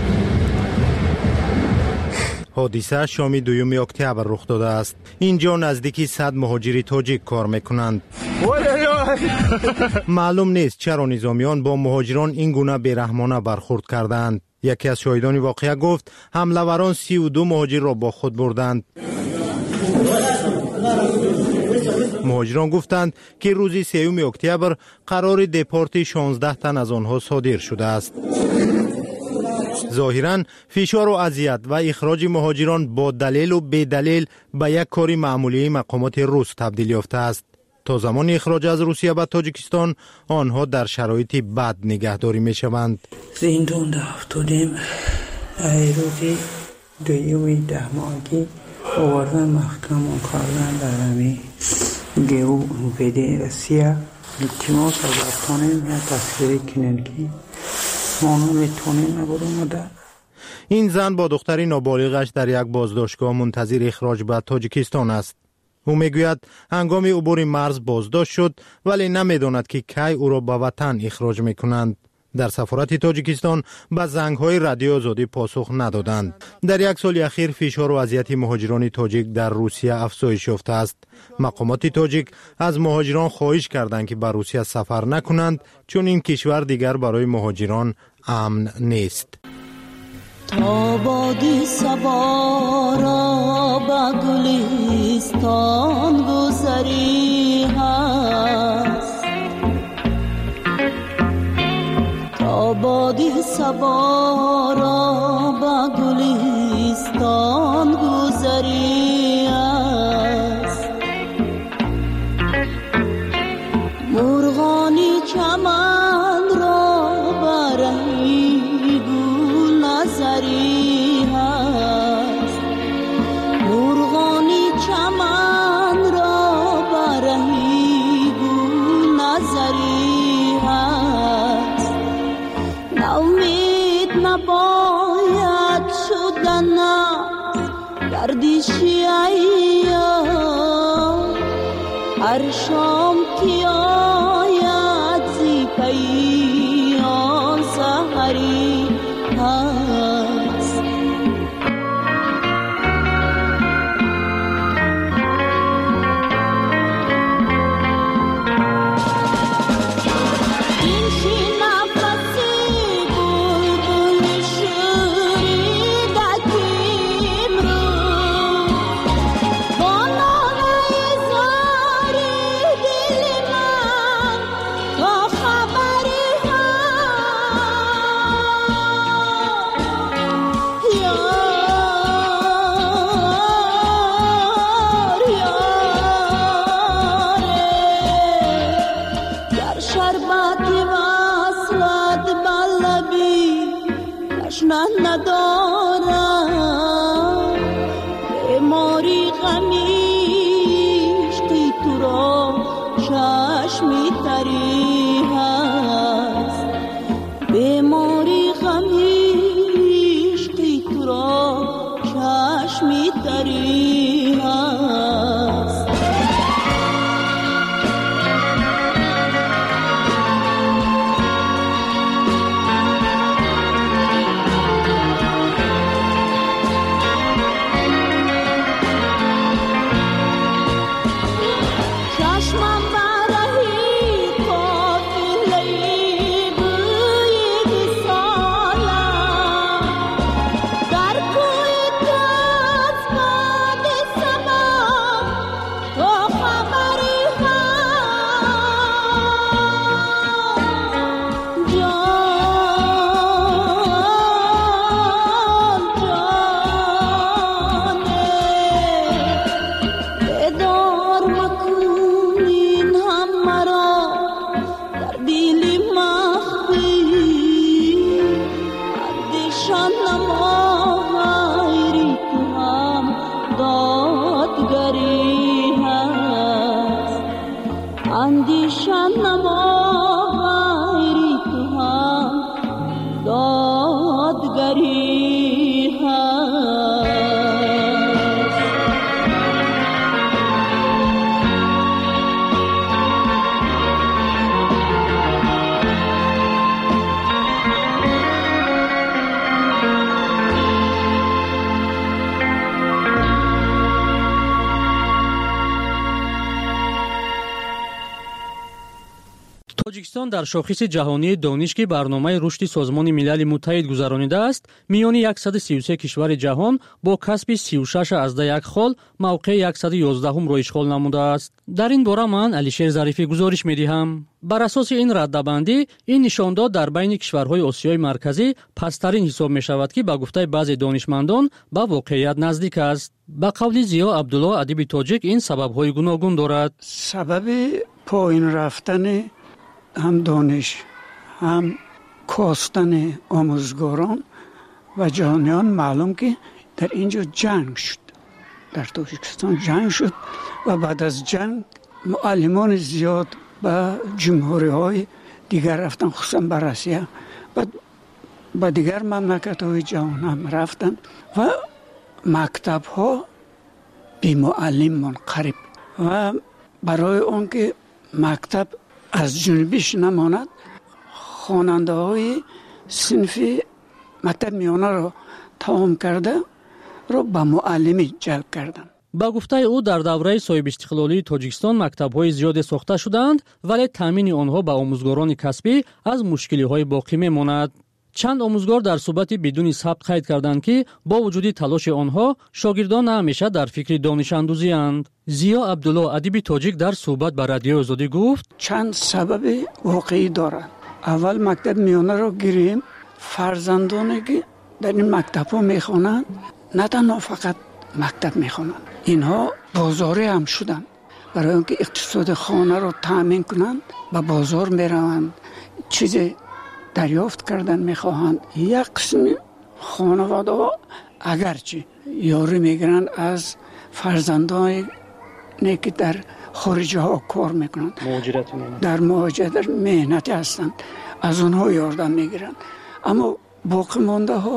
حادثه شام دوم اکتبر رخ داده است. اینجا نزدیکی صد مهاجر تاجیک کار می کنند. معلوم نیست چرا نظامیان با مهاجران این گونه بی‌رحمانه برخورد کردند. یکی از شاهدان واقعه گفت حمله‌وران سی و دو مهاجر را با خود بردند. مهاجران گفتند که روز سوم اکتبر قرار دپورت شانزده تن از آنها صادر شده است. ظاهراً فشار و اذیت و اخراج مهاجران با دلیل و بی دلیل به یک کاری معمولی مقامات روس تبدیل یافته است. تا زمان اخراج از روسیه به تاجیکستان آنها در شرایط بد نگهداری می شوند. زندان در افتادیم. روزی دویوی ده ماهگی آوردن محکم کردن در همی گیو ویده روسیه. التماس از افغانیم یا تصویری کنن که ما نمیتونیم نبرون ده. این زن با دختری نابالغش در یک بازداشتگاه منتظر اخراج به تاجیکستان است. او میگوید هنگام عبور مرز بازداشت شد ولی نمیداند که کی او را به وطن اخراج میکنند. در سفارت تاجیکستان به زنگ‌های رادیو آزادی پاسخ ندادند. در یک سال اخیر فشار و اذیت مهاجران تاجیک در روسیه افزایش یافته است. مقامات تاجیک از مهاجران خواهش کردند که به روسیه سفر نکنند چون این کشور دیگر برای مهاجران امن نیست. تا بادی صبا را به گلستان گذری هست، تا بادی صبا را به گلستان گذری هست، مرغانی چمن را برهی گل نظری هست، مرغانی چمن را برهی گل نظری هست، نومید نباید شدن گردشی ایام، هر شام که آید زی پی آن سحری هست. این شی نفسی بلبل شوریده کیم رو، با ناله زاری دل من تا خبری هست. یار یاره، در شربتی وصلت بلبی تشنه ندارم، بیماری غمیش که تو را چشمی تری هست، بیماری غمیش که تو را چشمی تری هست. اندیشان نما غیری تو هم دادگری هست اندیشان نما غیری تو هم دادگری هست тоҷикистон дар шохиси ҷаҳонии дониш ки барномаи рушди созмони милали муттаҳид гузаронида аст миёни яксад и си у се кишвари ҷаҳон бо касби си у шаш азда як хол мавқеи яксад и ёздаҳумро ишғол намудааст. дар ин бора ман алишер зарифӣ гузориш медиҳам. бар асоси ин раддабандӣ ин нишондод дар байни кишварҳои осиёи марказӣ пасттарин ҳисоб мешавад ки ба гуфтаи баъзе донишмандон ба воқеият наздик аст. ба қавли зиё абдулло адиби тоҷик ин сабабҳои гуногун дорад. сабаби поин рафтани ҳам дониш ҳам костани омӯзгорон ва ҷаҳониён маълум ки дар ин ҷо ҷанг шуд, дар тоҷикистон ҷанг шуд ва баъд аз ҷанг муаллимони зиёд ба ҷумҳуриҳои дигар рафтан, хусусан ба Россия, ба дигар мамлакатҳои ҷаҳон ҳам рафтан ва мактабҳо бимуаллим монқариб ва барои он ки мактаб аз ҷунубиш намонад хонандаҳои синфи мактаби миёнаро тамом карда ро ба муаллимӣ ҷалб карданд. ба гуфтаи ӯ дар давраи соҳибистиқлолии тоҷикистон мактабҳои зиёде сохта шуданд, вале таъмини онҳо ба омӯзгорони касбӣ аз мушкилиҳои боқӣ мемонад. чанд омӯзгор дар суҳбати бидуни сабт қайд карданд ки бо вуҷуди талоши онҳо шогирдон на ҳамеша дар фикри донишандӯзианд. зиё абдулло адиби тоҷик дар суҳбат ба радиои озодӣ гуфт: чанд сабаби воқеӣ дорад. аввал мактаби миёнаро гирем, фарзандоне ки дар ин мактабҳо мехонанд на танҳо фақат мактаб мехонанд, инҳо бозорӣ ҳам шуданд. барои он ки иқтисоди хонаро таъмин кунанд ба бозор мераванд, чизе дарёфт кардан мехоҳанд. як қисми хонаводаҳо агарчи ёрӣ мегиранд аз фарзандоне ки дар хориҷаҳо кор мекунанд, дар муҳоҷират меҳнатӣ ҳастанд, аз онҳо ёрдам мегиранд. аммо боқӣ мондаҳо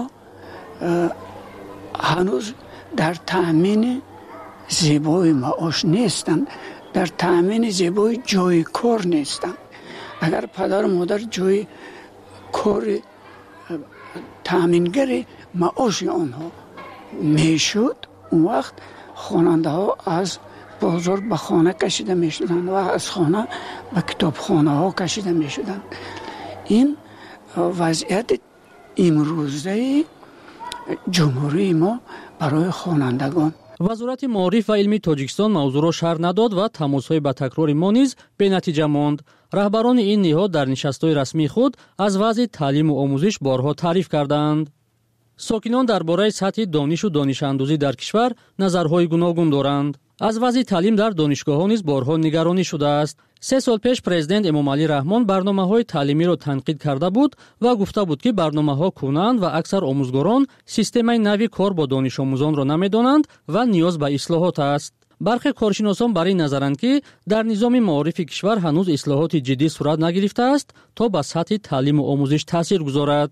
ҳанӯз дар таъмини зебои маош нестанд, дар таъмини зебои ҷои кор нестанд. агар падару модар ҷои кори таъмингари маоши онҳо мешуд, он вақт хонандаҳо аз бозор ба хона кашида мешуданд ва аз хона ба китобхонаҳо кашида мешуданд. ин вазъияти имрӯзаи ҷумҳурии мо барои хонандагон. вазорати маориф ва илми тоҷикистон мавзӯъро шарҳ надод ва тамосҳои ба такрори мо низ бенатиҷа монд. раҳбарони ин ниҳод дар нишастҳои расмии худ аз вазъи таълиму омӯзиш борҳо таъриф карданд. сокинон дар бораи сатҳи донишу донишандӯзӣ дар кишвар назарҳои гуногун доранд. аз вазъи таълим дар донишгоҳҳо низ борҳо нигаронӣ шудааст. се сол пеш президент эмомалӣ раҳмон барномаҳои таълимиро танқид карда буд ва гуфта буд ки барномаҳо кӯнанд ва аксар омӯзгорон системаи нави кор бо донишомӯзонро намедонанд ва ниёз ба ислоҳот аст. бархе коршиносон бар ин назаранд ки дар низоми маорифи кишвар ҳанӯз ислоҳоти ҷиддӣ сурат нагирифтааст то ба сатҳи таълиму омӯзиш таъсир гузорад.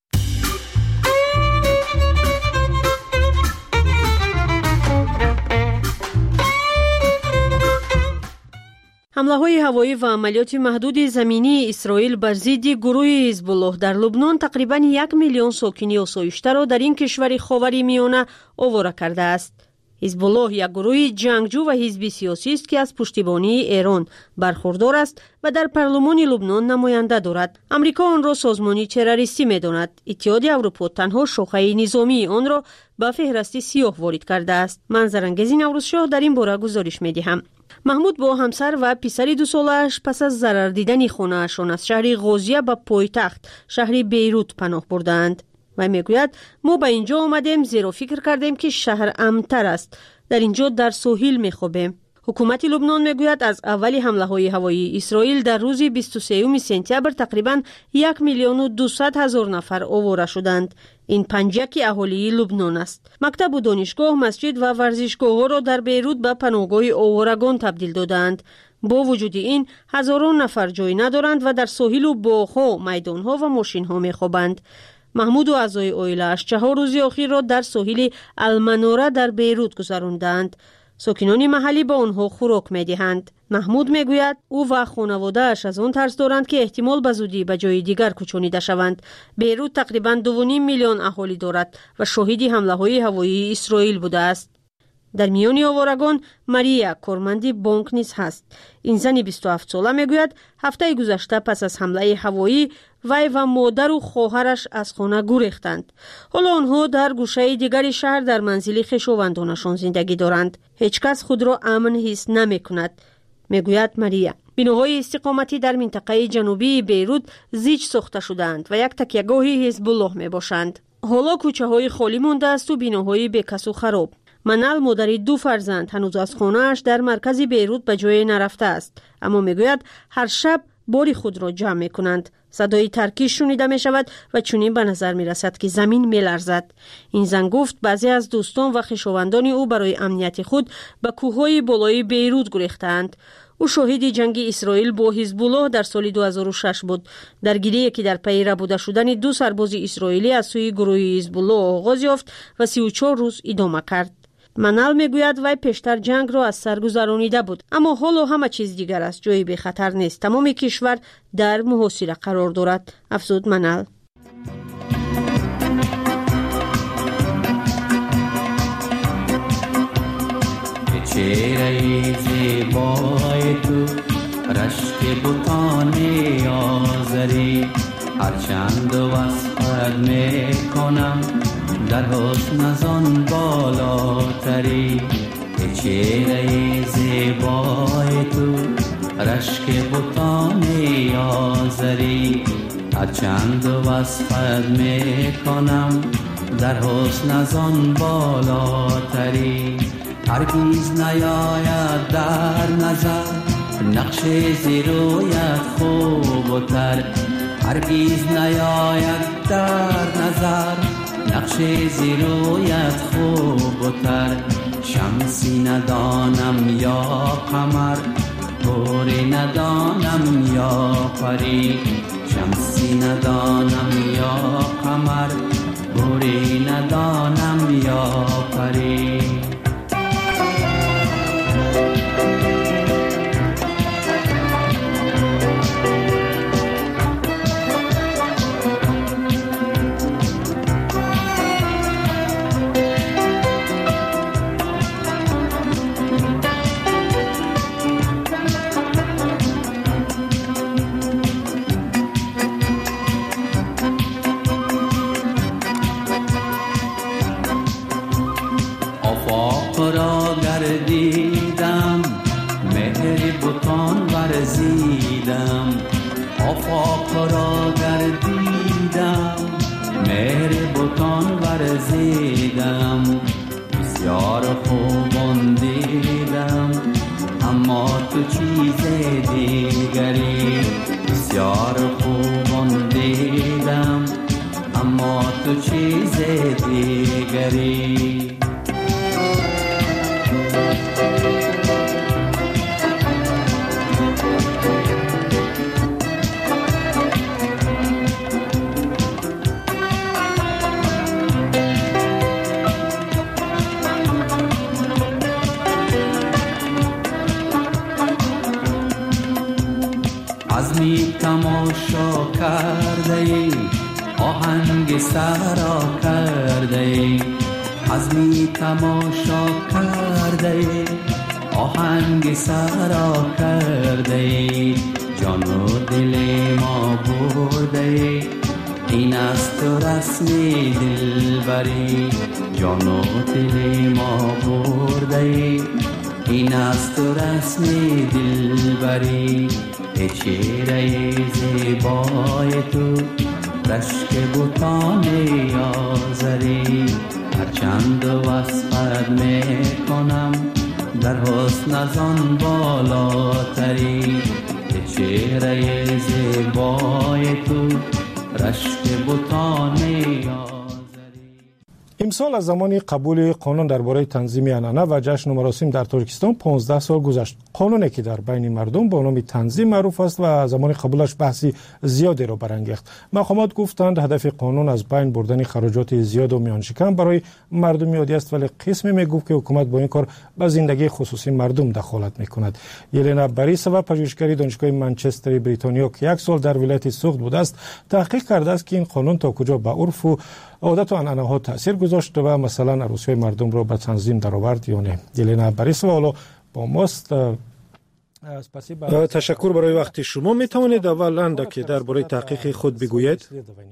ҳамлаҳои ҳавоӣ ва амалиёти маҳдуди заминии Исроил бар зидди гурӯҳи Ҳизбуллоҳ дар Лубнон тақрибан як миллион сокини осоиштаро дар ин кишвари ховари миёна овора кардааст. ҳизбуллоҳ як гурӯҳи ҷангҷӯ ва ҳизби сиёсист ки аз пуштибонии Эрон бархурдор аст ва дар парлумони Лубнон намоянда дорад. амрико онро созмони террористӣ медонад. иттиҳоди Аврупо танҳо шохаи низомии онро ба феҳрасти сиёҳ ворид кардааст. ман Зарангези Наврӯзшоҳ дар ин бора гузориш медиҳам. маҳмуд бо ҳамсар ва писари дусолааш пас аз зарар дидани хонаашон аз шаҳри ғозия ба пойтахт шаҳри Бейрут паноҳ бурдаанд. вай мегӯяд: мо ба инҷо омадем зеро фикр кардем ки шаҳр амнтар аст. дар инҷо дар соҳил мехобем. حکومت لبنان میگوید از اول حمله های هوایی اسرائیل در روز بیست و سوم سپتامبر تقریباً یک میلیون و دویست هزار نفر آواره شدند. این پنجک اهالی لبنان است. مکتب و دانشگاه، مسجد و ورزشگاه ها را در بیروت به پناهگاه آوارگان تبدیل دادند. با وجود این هزاران نفر جای ندارند و در ساحل و باغ‌ها، میدان‌ها و ماشین‌ها می‌خوابند. محمود و اعضای عائله‌اش چهار روز اخیر را در ساحل المناره در بیروت گذراندند. ساکنان محلی به آنها خوراک می‌دهند. محمود میگوید او و خانواده‌اش از آن ترس دارند که احتمال به زودی به جای دیگر کوچانیده شوند. بیروت تقریباً دو و نیم میلیون اهالی دارد و شاهد حمله‌های هوایی اسرائیل بوده است. در میان آوارگان ماریا کارمندی بانک نیز هست. این زن بیست و هفت ساله میگوید هفته گذشته پس از حمله هوایی وی و مادر و خواهرش از خانه گریختند. حالا آنها در گوشه دیگری شهر در منزل خویشاوندانشان زندگی دارند. هیچ کس خود را امن حس نمی کند. میگوید ماریا بناهای استقامتی در منطقه جنوبی بیروت زیج ساخته شدند و یک تکیهگاه حزب الله می باشند. حالا کوچه های خالی مانده است و بناهای بیکس و خراب. منال مادری دو فرزند هنوز از خانه‌اش در مرکز بیروت به جای نرفته است، اما میگوید هر شب باری خود را جمع میکنند. صدای ترکیش شنیده می شود و چنین به نظر می رسد که زمین می لرزد. این زن گفت بعضی از دوستان و خویشاوندان او برای امنیت خود به کوههای بالای بیروت گریختند. او شاهد جنگ اسرائیل با حزب الله در سال دو هزار و شش بود. درگیری که در پی ربوده شدن دو سرباز اسرائیلی از سوی گروه حزب الله آغاز یافت و سی و چهار روز ادامه کرد. منال میگوید وی پیشتر جنگ را از سر گذرانیده بود، اما حالا همه چیز دیگر است. جایی به خطر نیست. تمام کشور در محاصره قرار دارد. افزود منال. چهره زیبای تو رشک بوتان آزری هرچند وصفت میکنم در حسن ازان بالاتری. چهره زیبای تو رشک بوتان آزری هرچند وصفت میکنم در حسن ازان بالاتری. هرگیز نیاید در نظر نقش زیرویت خوب و تر. هرگیز نیاید در نظر نقش زیرویت خوب و تر. شمسی ندانم یا قمر گوری ندانم یا پری. شمسی ندانم یا قمر گوری ندانم یا پری. گردیدم مهر بوتان ورزیدم. آفاق را گردیدم مهر بوتان ورزیدم. بسیار خوبان دیدم اما تو چیز دیگری. بسیار خوبان دیدم اما تو چیز دیگری. عزمی تماشا کرده ای آهنگ سرا کرده ای. عزمی تماشا کرده ای آهنگ سرا کرده ای. جان و دل ما برده ای این است تو رسم دلبری. جان و دل ما برده ای این است تو رسم دلبری. چهره زیبای تو رشک بوتان آزری هرچند وصفت میکنم در حسن از آن بالاتری، چهره زیبای تو رشک بتان امسال از زمان قبول قانون درباره تنظیم عنعنه و جشن و مراسم در تاجیکستان پانزده سال گذشت. قانونی که در بین مردم با نام تنظیم معروف است و زمان قبولش بحثی زیادی را برانگیخت. مقامات گفتند هدف قانون از بین بردن خراجات زیاد و میان شکم برای مردم عادی است، ولی قسمی میگفت که حکومت با این کار به زندگی خصوصی مردم دخالت میکند. یلنا باریسووا، پژوهشگر دانشگاه منچستر بریتانیا که یک سال در ولایت سوخت بوده است، تحقیق کرده است که این قانون تا کجا به عرف و عادت و عنعنه ها تاثیر گذاشت و مثلا عروسی مردم را به تنظیم درآورد یا نه. یلنا باریسووا حالا با ماست. تشکر برای وقت شما. می توانید اول اندکی درباره تحقیق خود بگویید؟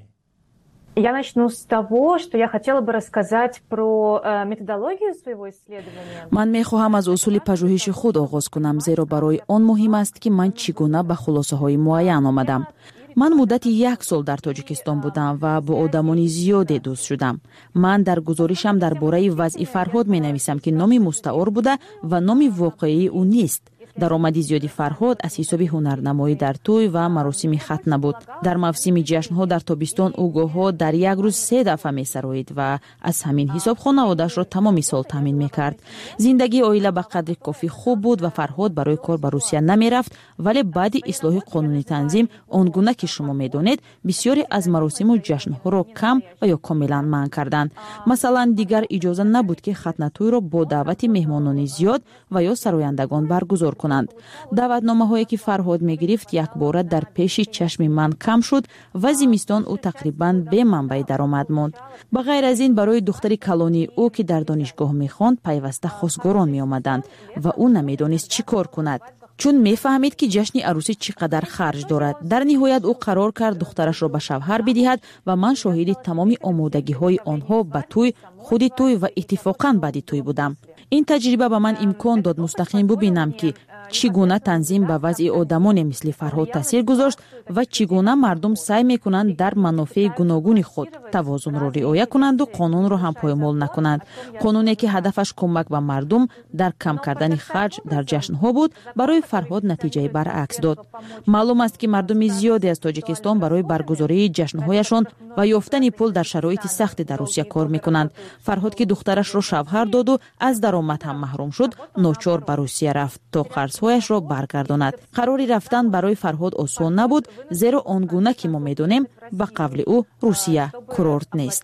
Я начну с того, что я хотела бы рассказать про методологию своего исследования. من می‌خواهم از اصول پژوهش خود آغاز کنم، زیرا برای آن مهم است که من چگونه به خلاصه‌های معین آمدم. من مدت یک سال در تاجیکستان بودم و با آدمان زیادی دوست شدم. من در گزارشم درباره وضع فرهاد می‌نویسم که نام مستعار بوده و نام واقعی او نیست. درآمدی زیادی فرهاد از حساب هنرنمایی در توی و مراسم ختنه بود. در موسم جشن‌ها در تابستان او گاه‌ها در یک روز سه دفعه می‌سرایید و از همین حساب خانواده‌اش را تمام سال تامین می‌کرد. زندگی عائله به قدر کافی خوب بود و فرهاد برای کار به روسیه نمی‌رفت، ولی بعد اصلاح قانونی تنظیم آنگونه که شما می‌دانید بسیاری از مراسم و جشن‌ها را کم و یا کاملاً منع کردند. مثلا دیگر اجازه نبود که ختنه توی را با دعوت مهمانان زیاد و یا سرایندگان برگزار کنند. دعوتنامه‌هایی که فرهاد می‌گرفت یک بار در پیش چشم من کم شد و زمستان او تقریباً به منبع درآمد ماند. به غیر از این برای دختری کلانی او که در دانشگاه می‌خواند پیوسته خواستگاران می‌آمدند و او نمی‌دانست چی کار کند، چون می‌فهمید که جشن عروسی چقدر خرج دارد. در نهایت او قرار کرد دخترش را به شوهر بدهد و من شاهد تمام آمادگی‌های آنها به توی، خود توی و اتفاقاً بعد توی بودم. این تجربه به من امکان داد مستقیم ببینم که چگونه تنظیم به وضع آدمان مثل فرهاد تاثیر گذاشت و چگونه مردم سعی میکنند در منافع گوناگون خود توازن را رعایت کنند و قانون را هم پایمال نکنند. قانونی که هدفش کمک به مردم در کم کردن خرج در جشن‌ها بود، برای فرهاد نتیجه برعکس داد. معلوم است که مردم زیادی از تاجیکستان برای برگزاری جشن‌هایشان و یافتن پول در شرایط سخت در روسیه کار میکنند. فرهاد که دخترش را شوهر داد و از درآمد هم محروم شد، ناچار به روسیه رفت تا قرض‌هایش را برگرداند. قراری رفتن برای فرهاد آسان نبود، زیرا آنگونه که ما می‌دانیم به قول او روسیه کورورت نیست.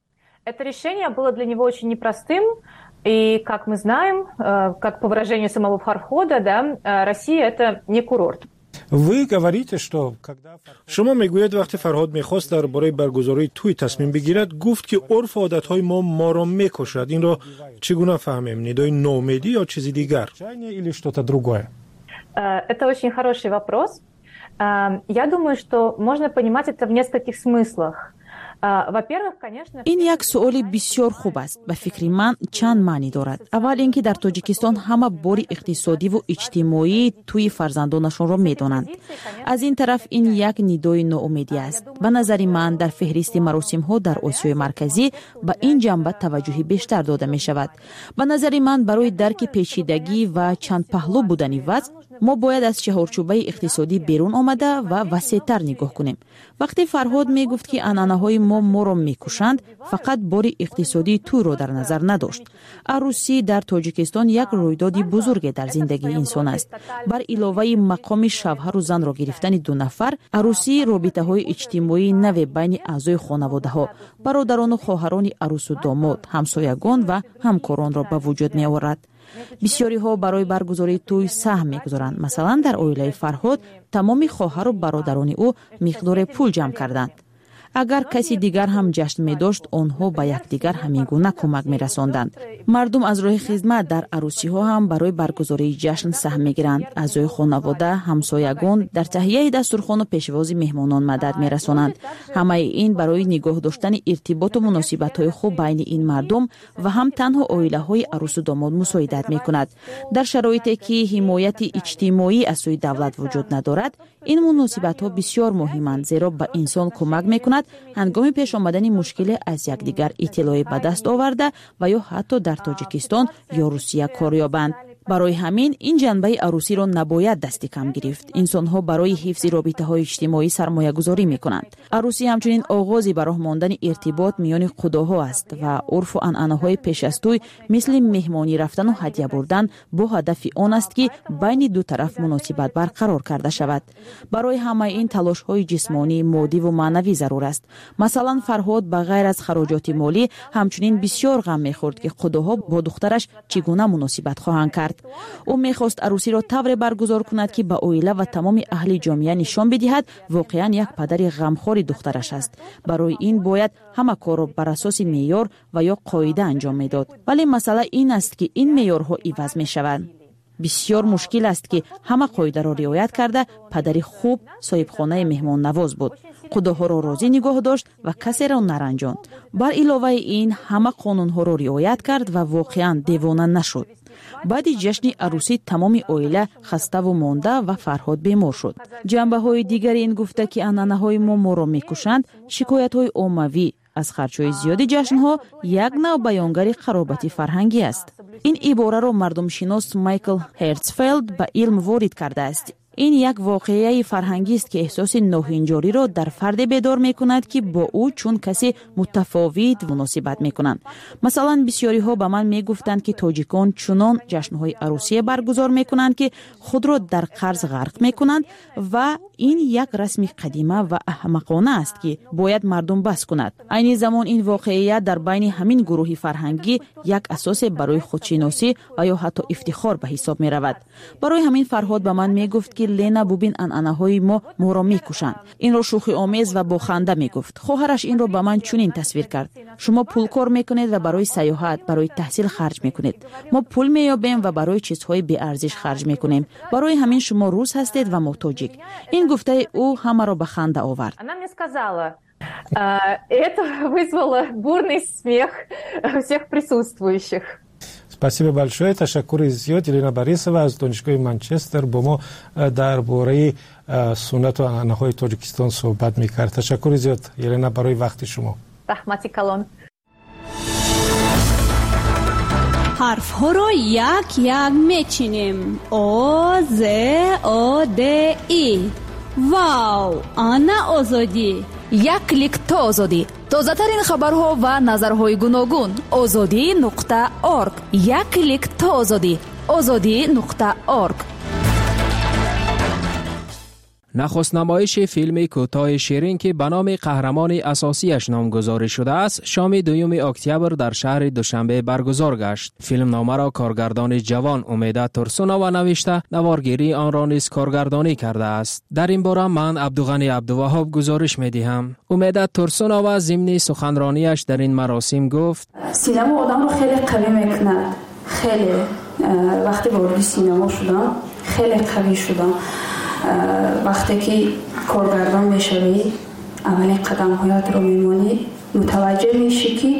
Это решение было для него очень непростым, и как мы знаем, как по выражению самого Фархода, да, Россия это не курорт. Вы говорите, что شما میگویید وقتی فرهاد میخواست درباره برگزاری توی تصمیم بگیرد، گفت که عرف و عادت‌های ما ما را میکشد. این را چگونه فهمیم؟ ندای نومیدی یا چیزی دیگر؟ Или что-то другое? Это очень хороший вопрос. Я думаю, что можно понимать это в нескольких смыслах. این یک سوال بسیار خوب است. به فکر من چند معنی دارد. اول اینکه در تاجیکستان همه بار اقتصادی و اجتماعی توی فرزندانشان را میدانند. از این طرف این یک ندای ناامیدی است. به نظر من در فهرست مراسم ها در آسیای مرکزی به این جنبه توجه بیشتر داده می شود. به نظر من برای درک پیچیدگی و چند پهلو بودن وضع ما باید از چهارچوبه اقتصادی بیرون آمده و وسیع‌تر نگاه کنیم. وقتی فرهاد می گفت که عنعنه‌های ما ما را میکشند، فقط بار اقتصادی تو را در نظر نداشت. عروسی در تاجیکستان یک رویداد بزرگ در زندگی انسان است. بر علاوه مقام شوهر و زن را گرفتن دو نفر، عروسی رابطه‌های اجتماعی نو بین اعضای خانواده‌ها، برادران و خواهران عروس و داماد، همسایگان و همکاران را به وجود می آورد. بسیاری ها برای برگزاری توی سهم میگذارند. مثلا در عائله فرهاد تمام خواهر و برادران او مقدار پول جمع کردند. اگر کسی دیگر هم جشن می داشت، آنها به یکدیگر همین گونه کمک می رساندند. مردم از راه خدمت در عروسی ها هم برای برگزاری جشن سهم می گیرند. اعضای خانواده، همسایگان در تهیه دسترخوان و پیشواز مهمانان مدد می رسانند. همه این برای نگاه داشتن ارتباط و مناسبت های خوب بین این مردم و هم تنها عائله های عروس و داماد مساعدت می کند. در شرایطی که حمایت اجتماعی از سوی دولت وجود ندارد، این مناسبت ها بسیار مهمند، زیرا به انسان کمک می کند هنگام پیش آمدن مشکل از یکدیگر اطلاع به دست آورده و یا حتی در تاجیکستان یا روسیه کار یابند. барои ҳамин ин ҷанбаи арӯсиро набояд дасти кам гирифт. инсонҳо барои ҳифзи робитаҳои иҷтимоӣ сармоягузорӣ мекунанд. арӯсӣ ҳамчунин оғози ба роҳ мондани иртибот миёни худоҳо аст ва урфу анъанаҳои пеш аз тӯй мисли меҳмонӣ рафтану ҳадя бурдан бо ҳадафи он аст ки байни ду тараф муносибат барқарор карда шавад. барои ҳамаи ин талошҳои ҷисмонӣ, моддиву маънавӣ зарур аст. масалан, Фарҳод ба ғайр аз хароҷоти молӣ ҳамчунин бисёр ғам мехӯрд ки худоҳо бо духтараш чӣ гуна муносибат хоҳанд кард. ӯ мехост арӯсиро тавре баргузор кунад ки ба оила ва тамоми аҳли ҷомеа нишон бидиҳад воқеан як падари ғамхори духтараш аст. барои ин бояд ҳама корро бар асоси меъёр ва ё қоида анҷом медод. вале масъала ин аст ки ин меъёрҳо иваз мешаванд. бисёр мушкил аст ки ҳама қоидаро риоят карда падари хуб соҳибхонаи меҳмоннавоз буд. худоҳоро розӣ нигоҳ дошт ва касеро наранҷонд. бар иловаи ин ҳама қонунҳоро риоят кард ва воқеан девона нашуд. баъди ҷашни арӯсӣ тамоми оила хаставу монда ва Фарҳод бемор шуд. ҷанбаҳои дигари ин гуфта ки анъанаҳои мо моро мекушанд, шикоятҳои оммавӣ аз харчҳои зиёди ҷашнҳо як навъ баёнгари харобати фарҳангӣ аст. ин ибораро мардумшинос Майкл Херцфелд ба илм ворид кардааст. ин як воқеаи фарҳангист ки эҳсоси ноҳинҷориро дар фарде бедор мекунад ки бо ӯ чун каси мутафовит муносибат мекунанд. масалан, бисёриҳо ба ман мегуфтанд ки тоҷикон чунон ҷашнҳои арӯсие баргузор мекунанд ки худро дар қарз ғарқ мекунанд ва ин як расми қадима ва аҳмақона аст ки бояд мардум бас кунад. айни замон ин воқеия дар байни ҳамин гурӯҳи фарҳангӣ як асосе барои худшиносӣ ва ё ҳатто ифтихор ба ҳисоб меравад. барои ҳамин Фарҳод ба ман мегуфт ки Лена, бубин анъанаҳои мо моро мекушанд. инро шӯхиомез ва бо ханда мегуфт. хоҳараш инро ба ман чунин тасвир кард: шумо пулкор мекунед ва барои саёҳат, барои таҳсил харҷ мекунед. мо пул меёбем ва барои чизҳои беарзиш харҷ мекунем. барои ҳамин шумо рус ҳастед ва мо тоҷик. ин гуфтаи ӯ ҳамаро ба ханда овард. Она мне сказала, это вызвало бурный смех всех присутствующих. спасибо большое. Ташаккури зиёд. Елена Борисова аз донишгоҳи Манчестер бо мо дар бораи суннату анъанаҳои Тоҷикистон суҳбат мекард. Ташаккури зиёд, Елена, барои вақти шумо. Рахмати калон. ҳарфҳоро як як мечинем. О, З, О, Д, И. Вау! Ана озодӣ. як клик то озодӣ. тозатарин хабарҳо ва назарҳои гуногун. озодӣ нуқта орг. як клик то озодӣ. озодӣ нуқта орг. نخست نمایش فیلم کوتاه شیرین که به نام قهرمان اساسیش نامگذاری شده است شام دوم اکتبر در شهر دوشنبه برگزار گشت. فیلم نامه را کارگردان جوان امیده ترسونووا نوشته، نوارگیری آن را نیز کارگردانی کرده است. در این باره من عبدالغنی عبدالوهاب گزارش می‌دهم. امیده ترسونووا ضمن سخنرانیش در این مراسم گفت: سینما آدم رو خیلی قوی می‌کند. خیلی وقتی وارد سینما شدم خیلی قوی شدم. وقتی که کارگردان میشوی اولین قدم هایت رو میمانی متوجه میشی که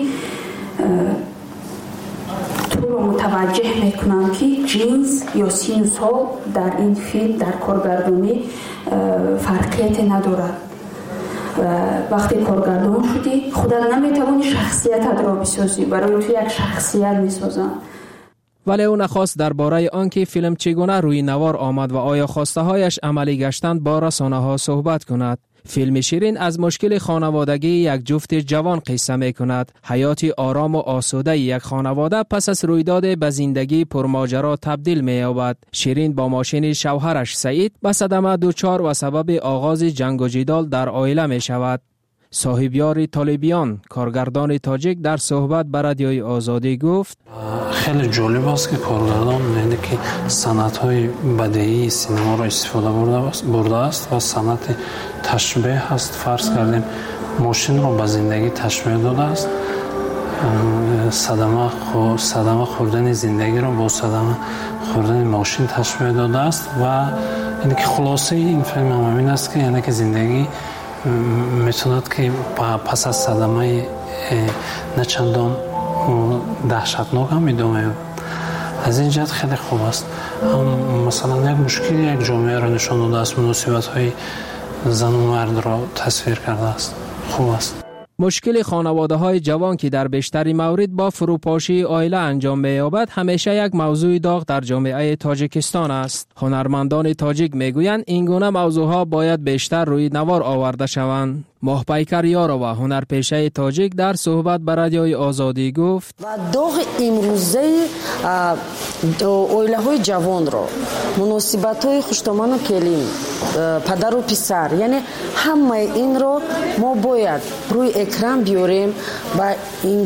تو رو متوجه میکنم که جنس یا سین و سال در این فیلم در کارگردانی فرقیت ندارد. وقتی کارگردان شدی خودت نمیتوانی شخصیتت را بسازی، برای تو یک شخصیت میسازن. ولی او نخواست درباره آنکه فیلم چگونه روی نوار آمد و آیا خواسته هایش عملی گشتند با رسانه ها صحبت کند. فیلم شیرین از مشکل خانوادگی یک جفت جوان قصه می کند. حیاتی آرام و آسوده یک خانواده پس از رویداد به زندگی پرماجرا تبدیل می یابد. شیرین با ماشین شوهرش سعید به صدمه دچار و سبب آغاز جنگ و جدال در عائله می شود. صاحبیار طالبیان کارگردان تاجیک در صحبت با رادیوی آزادی گفت: خیلی جالب است که کارگردان یعنی که صنعت‌های بدیعی سینما را استفاده برده است و صنعت تشبیه است. فرض کردیم ماشین را به زندگی تشبیه داده است. صدمه خو صدمه خوردن زندگی را با صدمه خوردن ماشین تشبیه داده است و یعنی که خلاصه این فیلم همین است که یعنی که زندگی میتوند که پس از صدمه نه چندان دهشتناک هم ادامه یابد. از این جهت خیلی خوب است. مثلا یک مشکل یک جامعه را نشان داده است، مناسبت های زن و مرد را تصویر کرده است. خوب است. مشکل خانواده های جوان که در بیشتری مورد با فروپاشی عائله انجام می‌یابد همیشه یک موضوع داغ در جامعه تاجیکستان است. هنرمندان تاجیک میگویند این گونه موضوعها باید بیشتر روی نوار آورده شوند. ماهپیکر یاروا هنرپیشه تاجیک در صحبت با رادیوی آزادی گفت و داغ امروزه عائله های جوان را مناسبت های خوشتامان و کلیم پدر و پسر یعنی همه این را ما باید روی اکران بیاریم و این